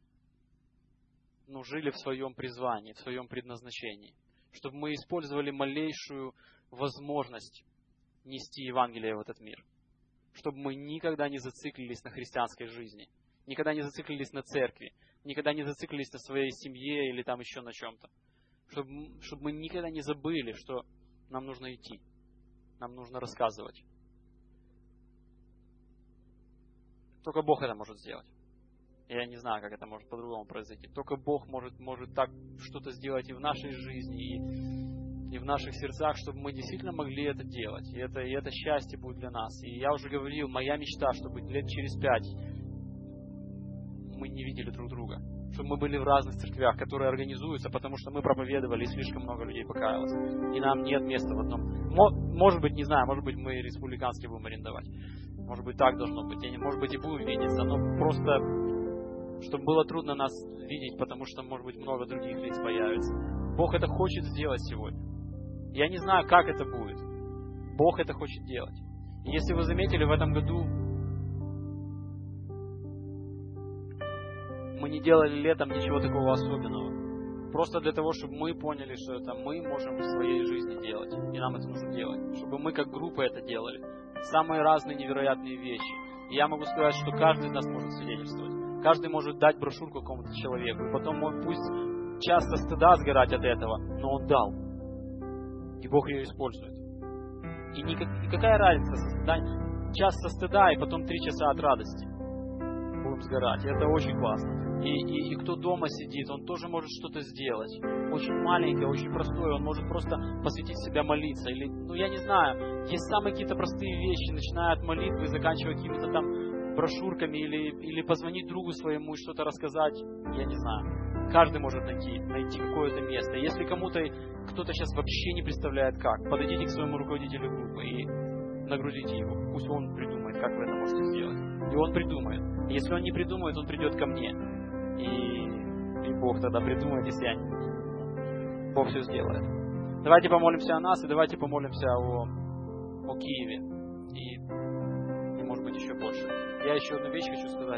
жили в своем призвании, в своем предназначении. Чтобы мы использовали малейшую возможность нести Евангелие в этот мир. Чтобы мы никогда не зациклились на христианской жизни, никогда не зациклились на церкви, никогда не зациклились на своей семье или там еще на чем-то. Чтобы мы никогда не забыли, что нам нужно идти, нам нужно рассказывать. Только Бог это может сделать. Я не знаю, как это может по-другому произойти. Только Бог может так что-то сделать и в нашей жизни, и в наших сердцах, чтобы мы действительно могли это делать. И это счастье будет для нас. И я уже говорил, моя мечта, чтобы лет через 5 мы не видели друг друга. Чтобы мы были в разных церквях, которые организуются, потому что мы проповедовали, и слишком много людей покаялось. И нам нет места в одном. Может быть, не знаю, может быть, мы республиканский будем арендовать. Может быть, так должно быть. Может быть, и будем видеться, но просто... чтобы было трудно нас видеть, потому что, может быть, много других лиц появится. Бог это хочет сделать сегодня. Я не знаю, как это будет. Бог это хочет делать. И если вы заметили, в этом году мы не делали летом ничего такого особенного. Просто для того, чтобы мы поняли, что это мы можем в своей жизни делать. И нам это нужно делать. Чтобы мы как группа это делали. Самые разные невероятные вещи. И я могу сказать, что каждый из нас может свидетельствовать. Каждый может дать брошюрку какому-то человеку. И потом он пусть часто стыда сгорать от этого, но он дал. И Бог ее использует. И никакая разница, час со стыда и потом 3 часа от радости. Будем сгорать. И это очень классно. И кто дома сидит, он тоже может что-то сделать. Очень маленькое, очень простое. Он может просто посвятить себя молиться. Или, я не знаю, есть самые какие-то простые вещи, начиная от молитвы и заканчивая какими-то там брошюрками или позвонить другу своему и что-то рассказать. Я не знаю. Каждый может найти какое-то место. Если кто-то сейчас вообще не представляет как, подойдите к своему руководителю группы и нагрузите его. Пусть он придумает, как вы это можете сделать. И он придумает. Если он не придумает, он придет ко мне. И Бог тогда придумает, если я не... Бог все сделает. Давайте помолимся о нас и давайте помолимся о Киеве. И может быть еще больше. Я еще одну вещь хочу сказать.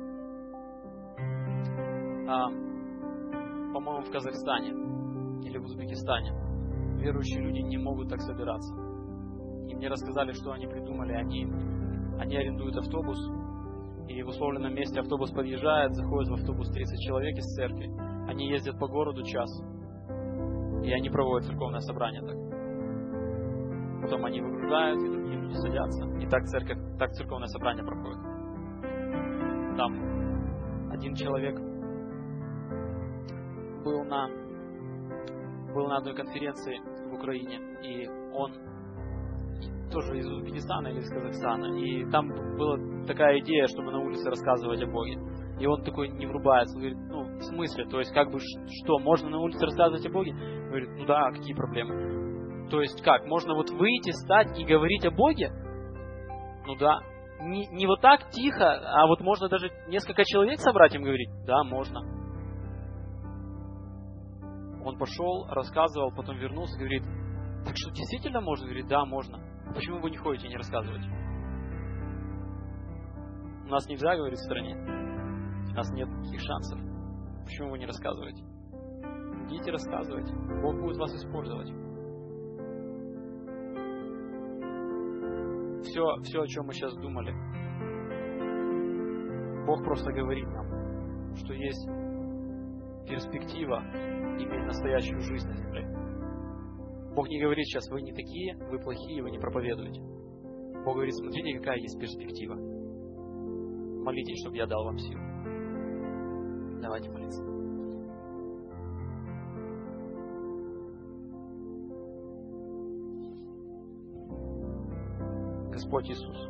По-моему, в Казахстане или в Узбекистане верующие люди не могут так собираться. И мне рассказали, что они придумали. Они арендуют автобус, и в условленном месте автобус подъезжает, заходит в автобус 30 человек из церкви. Они ездят по городу час, и они проводят церковное собрание так. Потом они выгружают, и другие люди садятся. И так церковное собрание проходит. Там один человек был на одной конференции в Украине, и он тоже из Узбекистана или из Казахстана, и там была такая идея, чтобы на улице рассказывать о Боге. И он такой не врубается, он говорит, в смысле, то есть что, можно на улице рассказывать о Боге? Он говорит, да, какие проблемы? То есть как, можно выйти, стать и говорить о Боге? Да. Не вот так тихо, а можно даже несколько человек собрать им говорить? Да, можно. Он пошел, рассказывал, потом вернулся, говорит, так что действительно можно? Говорит, да, можно. Почему вы не ходите и не рассказываете? У нас нельзя говорить в стране. У нас нет таких шансов. Почему вы не рассказываете? Идите рассказывать. Бог будет вас использовать. Все, о чем мы сейчас думали. Бог просто говорит нам, что есть перспектива иметь настоящую жизнь на земле. Бог не говорит сейчас, вы не такие, вы плохие, вы не проповедуете. Бог говорит, смотрите, какая есть перспектива. Молитесь, чтобы я дал вам силу. Давайте молиться. Господь Иисус,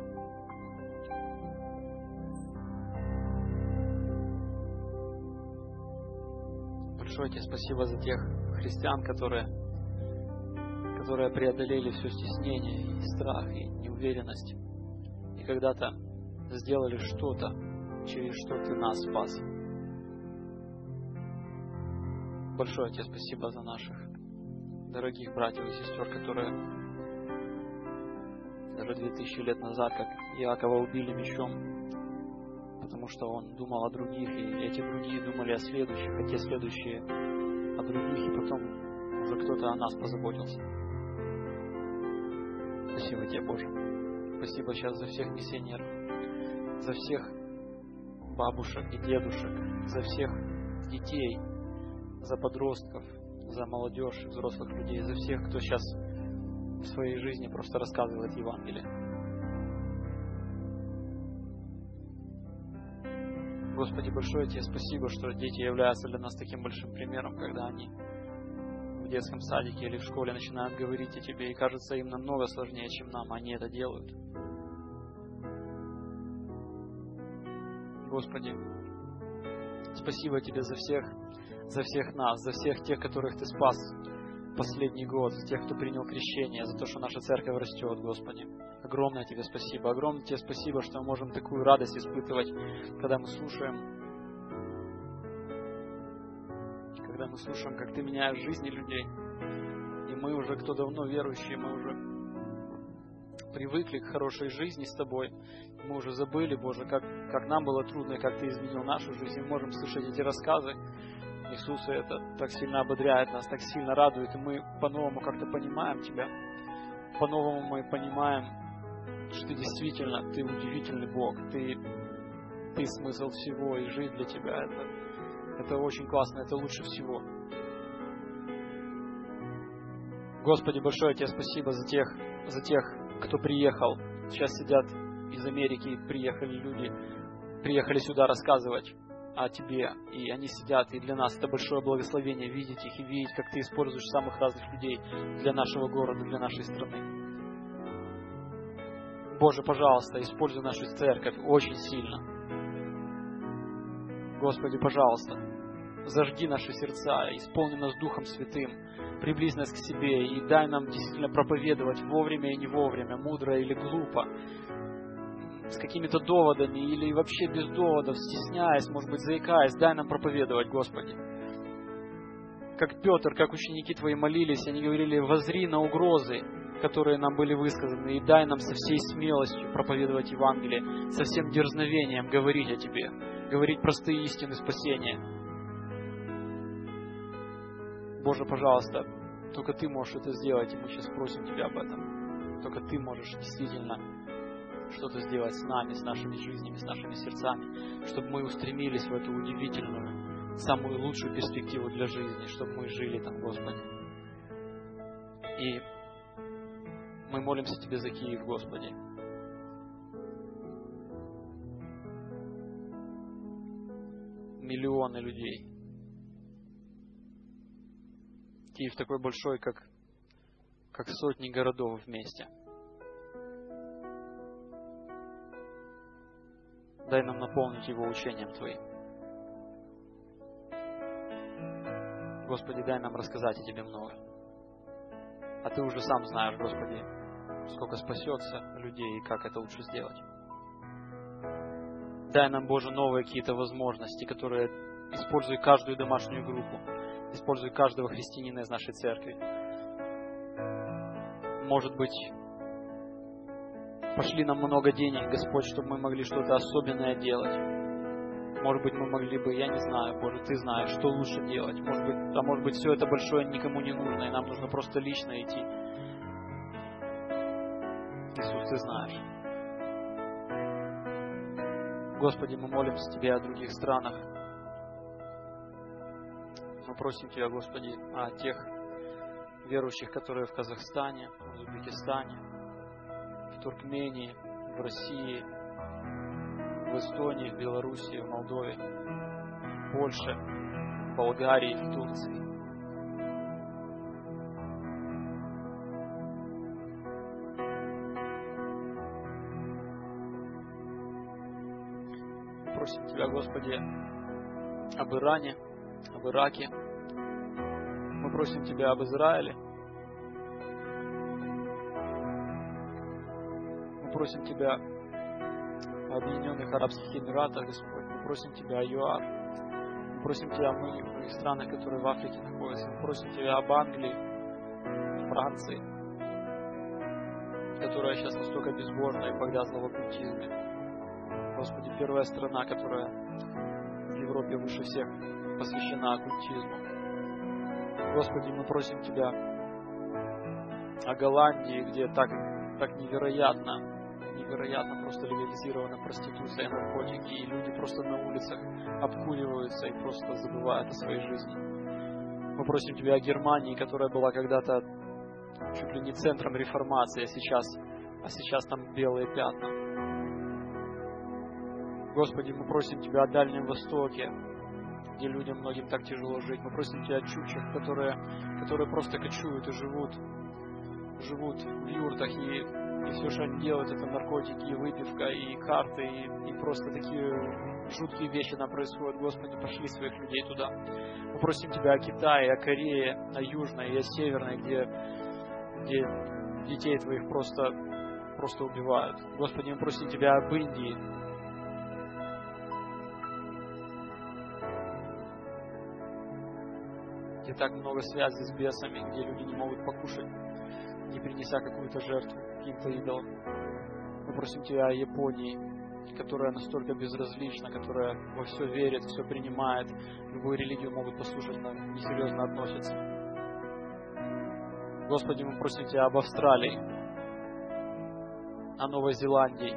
большое тебе спасибо за тех христиан, которые преодолели все стеснение и страх, и неуверенность. И когда-то сделали что-то, через что Ты нас спас. Большое тебе спасибо за наших дорогих братьев и сестер, которые даже 2000 лет назад, как Иакова убили мечом, потому что он думал о других, и эти другие думали о следующих, а те следующие о других, и потом уже кто-то о нас позаботился. Спасибо тебе, Боже. Спасибо сейчас за всех миссионеров, за всех бабушек и дедушек, за всех детей, за подростков, за молодежь, взрослых людей, за всех, кто сейчас в своей жизни просто рассказывает Евангелие. Господи, большое тебе спасибо, что дети являются для нас таким большим примером, когда они в детском садике или в школе начинают говорить о Тебе, и кажется им намного сложнее, чем нам, они это делают. Господи, спасибо Тебе за всех нас, за всех тех, которых Ты спас последний год, за тех, кто принял крещение, за то, что наша церковь растет, Господи. Огромное Тебе спасибо. Огромное Тебе спасибо, что мы можем такую радость испытывать, когда мы слушаем, как Ты меняешь жизни людей. И мы уже, кто давно верующие, мы уже привыкли к хорошей жизни с Тобой. Мы уже забыли, Боже, как нам было трудно, и как Ты изменил нашу жизнь. Мы можем слышать эти рассказы Иисуса, это так сильно ободряет нас, так сильно радует, и мы по-новому как-то понимаем Тебя. По-новому мы понимаем, что действительно Ты удивительный Бог, Ты смысл всего, и жить для Тебя это очень классно, это лучше всего. Господи, большое Тебе спасибо за тех, кто приехал. Сейчас сидят из Америки, приехали люди, приехали сюда рассказывать о Тебе. И они сидят, и для нас это большое благословение видеть их и видеть, как Ты используешь самых разных людей для нашего города, для нашей страны. Боже, пожалуйста, используй нашу церковь очень сильно. Господи, пожалуйста, зажги наши сердца, исполни нас Духом Святым, приблизь нас к себе и дай нам действительно проповедовать вовремя и не вовремя, мудро или глупо, с какими-то доводами или вообще без доводов, стесняясь, может быть, заикаясь, дай нам проповедовать, Господи. Как Петр, как ученики Твои молились, они говорили: воззри на угрозы, которые нам были высказаны, и дай нам со всей смелостью проповедовать Евангелие, со всем дерзновением говорить о Тебе, говорить простые истины спасения. Боже, пожалуйста, только Ты можешь это сделать, и мы сейчас просим Тебя об этом. Только Ты можешь действительно что-то сделать с нами, с нашими жизнями, с нашими сердцами, чтобы мы устремились в эту удивительную, самую лучшую перспективу для жизни, чтобы мы жили там, Господи. И мы молимся Тебе за Киев, Господи. Миллионы людей. Киев такой большой, как сотни городов вместе. Дай нам наполнить его учением Твоим. Господи, дай нам рассказать о Тебе много. А Ты уже сам знаешь, Господи, сколько спасется людей и как это лучше сделать. Дай нам, Боже, новые какие-то возможности, которые используй каждую домашнюю группу, используй каждого христианина из нашей церкви. Может быть, пошли нам много денег, Господь, чтобы мы могли что-то особенное делать. Может быть, мы могли бы, я не знаю, Боже, Ты знаешь, что лучше делать. Может быть, все это большое никому не нужно, и нам нужно просто лично идти. Иисус, Ты знаешь. Господи, мы молимся Тебе о других странах. Мы просим Тебя, Господи, о тех верующих, которые в Казахстане, в Узбекистане, в Туркмении, в России, в Эстонии, в Белоруссии, в Молдове, в Польше, в Болгарии, в Турции. Мы просим Тебя, Господи, об Иране, об Ираке. Мы просим Тебя об Израиле. Мы просим Тебя о Объединенных Арабских Эмиратах, Господь. Мы просим Тебя о ЮАР. Мы просим Тебя о многих странах, которые в Африке находятся. Мы просим Тебя об Англии, Франции, которая сейчас настолько безбожна и погрязла в оккультизме. Господи, первая страна, которая в Европе выше всех посвящена оккультизму. Господи, мы просим Тебя о Голландии, где так невероятно просто легализирована проституция и наркотики, и люди просто на улицах обкуриваются и просто забывают о своей жизни. Мы просим Тебя о Германии, которая была когда-то чуть ли не центром реформации, а сейчас там белые пятна. Господи, мы просим Тебя о Дальнем Востоке, где людям многим так тяжело жить. Мы просим Тебя о чукчах, которые просто кочуют и живут в юртах, и все, что они делают, это наркотики, и выпивка, и карты, и просто такие жуткие вещи там происходят. Господи, пошли своих людей туда. Мы просим Тебя о Китае, о Корее, о Южной и о Северной, где детей Твоих просто убивают. Господи, мы просим Тебя об Индии, где так много связей с бесами, где люди не могут покушать, не принеся какую-то жертву каким-то идолам. Мы просим Тебя о Японии, которая настолько безразлична, которая во все верит, все принимает, любую религию могут послушать, но несерьезно относятся. Господи, мы просим Тебя об Австралии, о Новой Зеландии.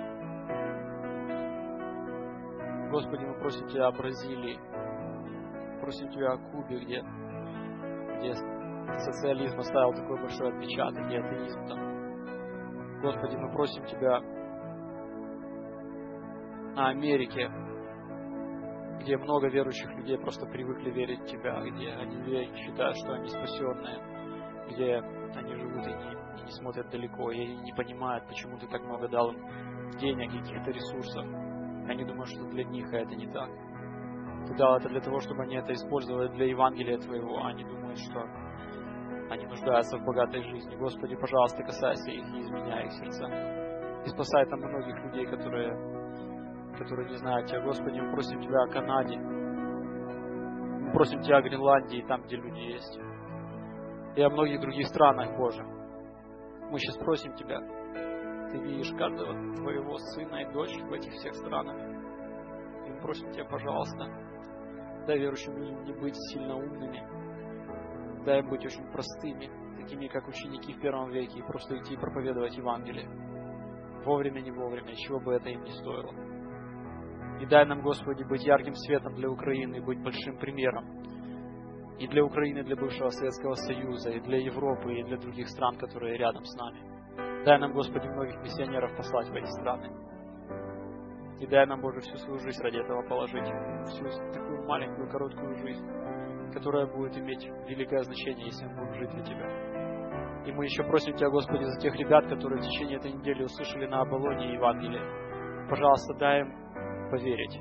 Господи, мы просим Тебя о Бразилии, просим Тебя о Кубе, где социализм оставил такой большой отпечаток, и атеизм там. Господи, мы просим Тебя о Америке, где много верующих людей просто привыкли верить в Тебя, где они считают, что они спасенные, где они живут и не смотрят далеко, и не понимают, почему Ты так много дал им денег и каких-то ресурсов. Они думают, что для них это не так. Ты дал это для того, чтобы они это использовали для Евангелия Твоего, а они думают, что они нуждаются в богатой жизни. Господи, пожалуйста, касайся их и изменяй их сердца. И спасай там многих людей, которые не знают Тебя. Господи, мы просим Тебя о Канаде. Мы просим Тебя о Гренландии, там, где люди есть. И о многих других странах, Боже. Мы сейчас просим Тебя. Ты видишь каждого Твоего сына и дочь в этих всех странах. И мы просим Тебя, пожалуйста, дай верующим людям не быть сильно умными. Дай им быть очень простыми, такими, как ученики в первом веке, и просто идти и проповедовать Евангелие. Вовремя, не вовремя, чего бы это им не стоило. И дай нам, Господи, быть ярким светом для Украины, быть большим примером. И для Украины, и для бывшего Советского Союза, и для Европы, и для других стран, которые рядом с нами. Дай нам, Господи, многих миссионеров послать в эти страны. И дай нам, Боже, всю свою жизнь ради этого положить. Всю такую маленькую, короткую жизнь, которая будет иметь великое значение, если мы будем жить для Тебя. И мы еще просим Тебя, Господи, за тех ребят, которые в течение этой недели услышали на Оболоне Евангелие. Пожалуйста, дай им поверить.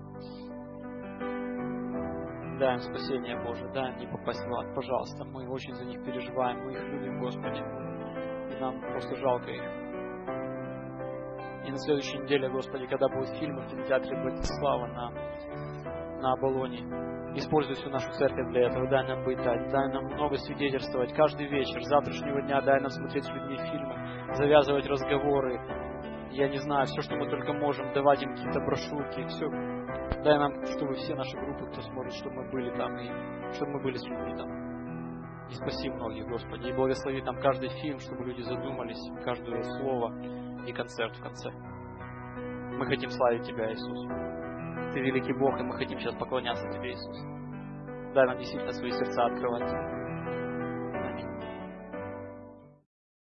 Дай им спасение, Боже, дай им не попасть в ад. Пожалуйста, мы очень за них переживаем, мы их любим, Господи. И нам просто жалко их. И на следующей неделе, Господи, когда будут фильмы в кинотеатре Братислава на Оболоне, используй всю нашу церковь для этого, дай нам быть, дай нам много свидетельствовать каждый вечер, с завтрашнего дня дай нам смотреть с людьми фильмы, завязывать разговоры, я не знаю, все, что мы только можем, давать им какие-то брошюрки, все. Дай нам, чтобы все наши группы, кто смотрит, чтобы мы были там, и чтобы мы были с людьми там. И спаси многих, Господи, и благослови там каждый фильм, чтобы люди задумались, каждое слово и концерт в конце. Мы хотим славить Тебя, Иисус. Ты великий Бог, и мы хотим сейчас поклоняться Тебе, Иисус. Дай нам действительно свои сердца открывать.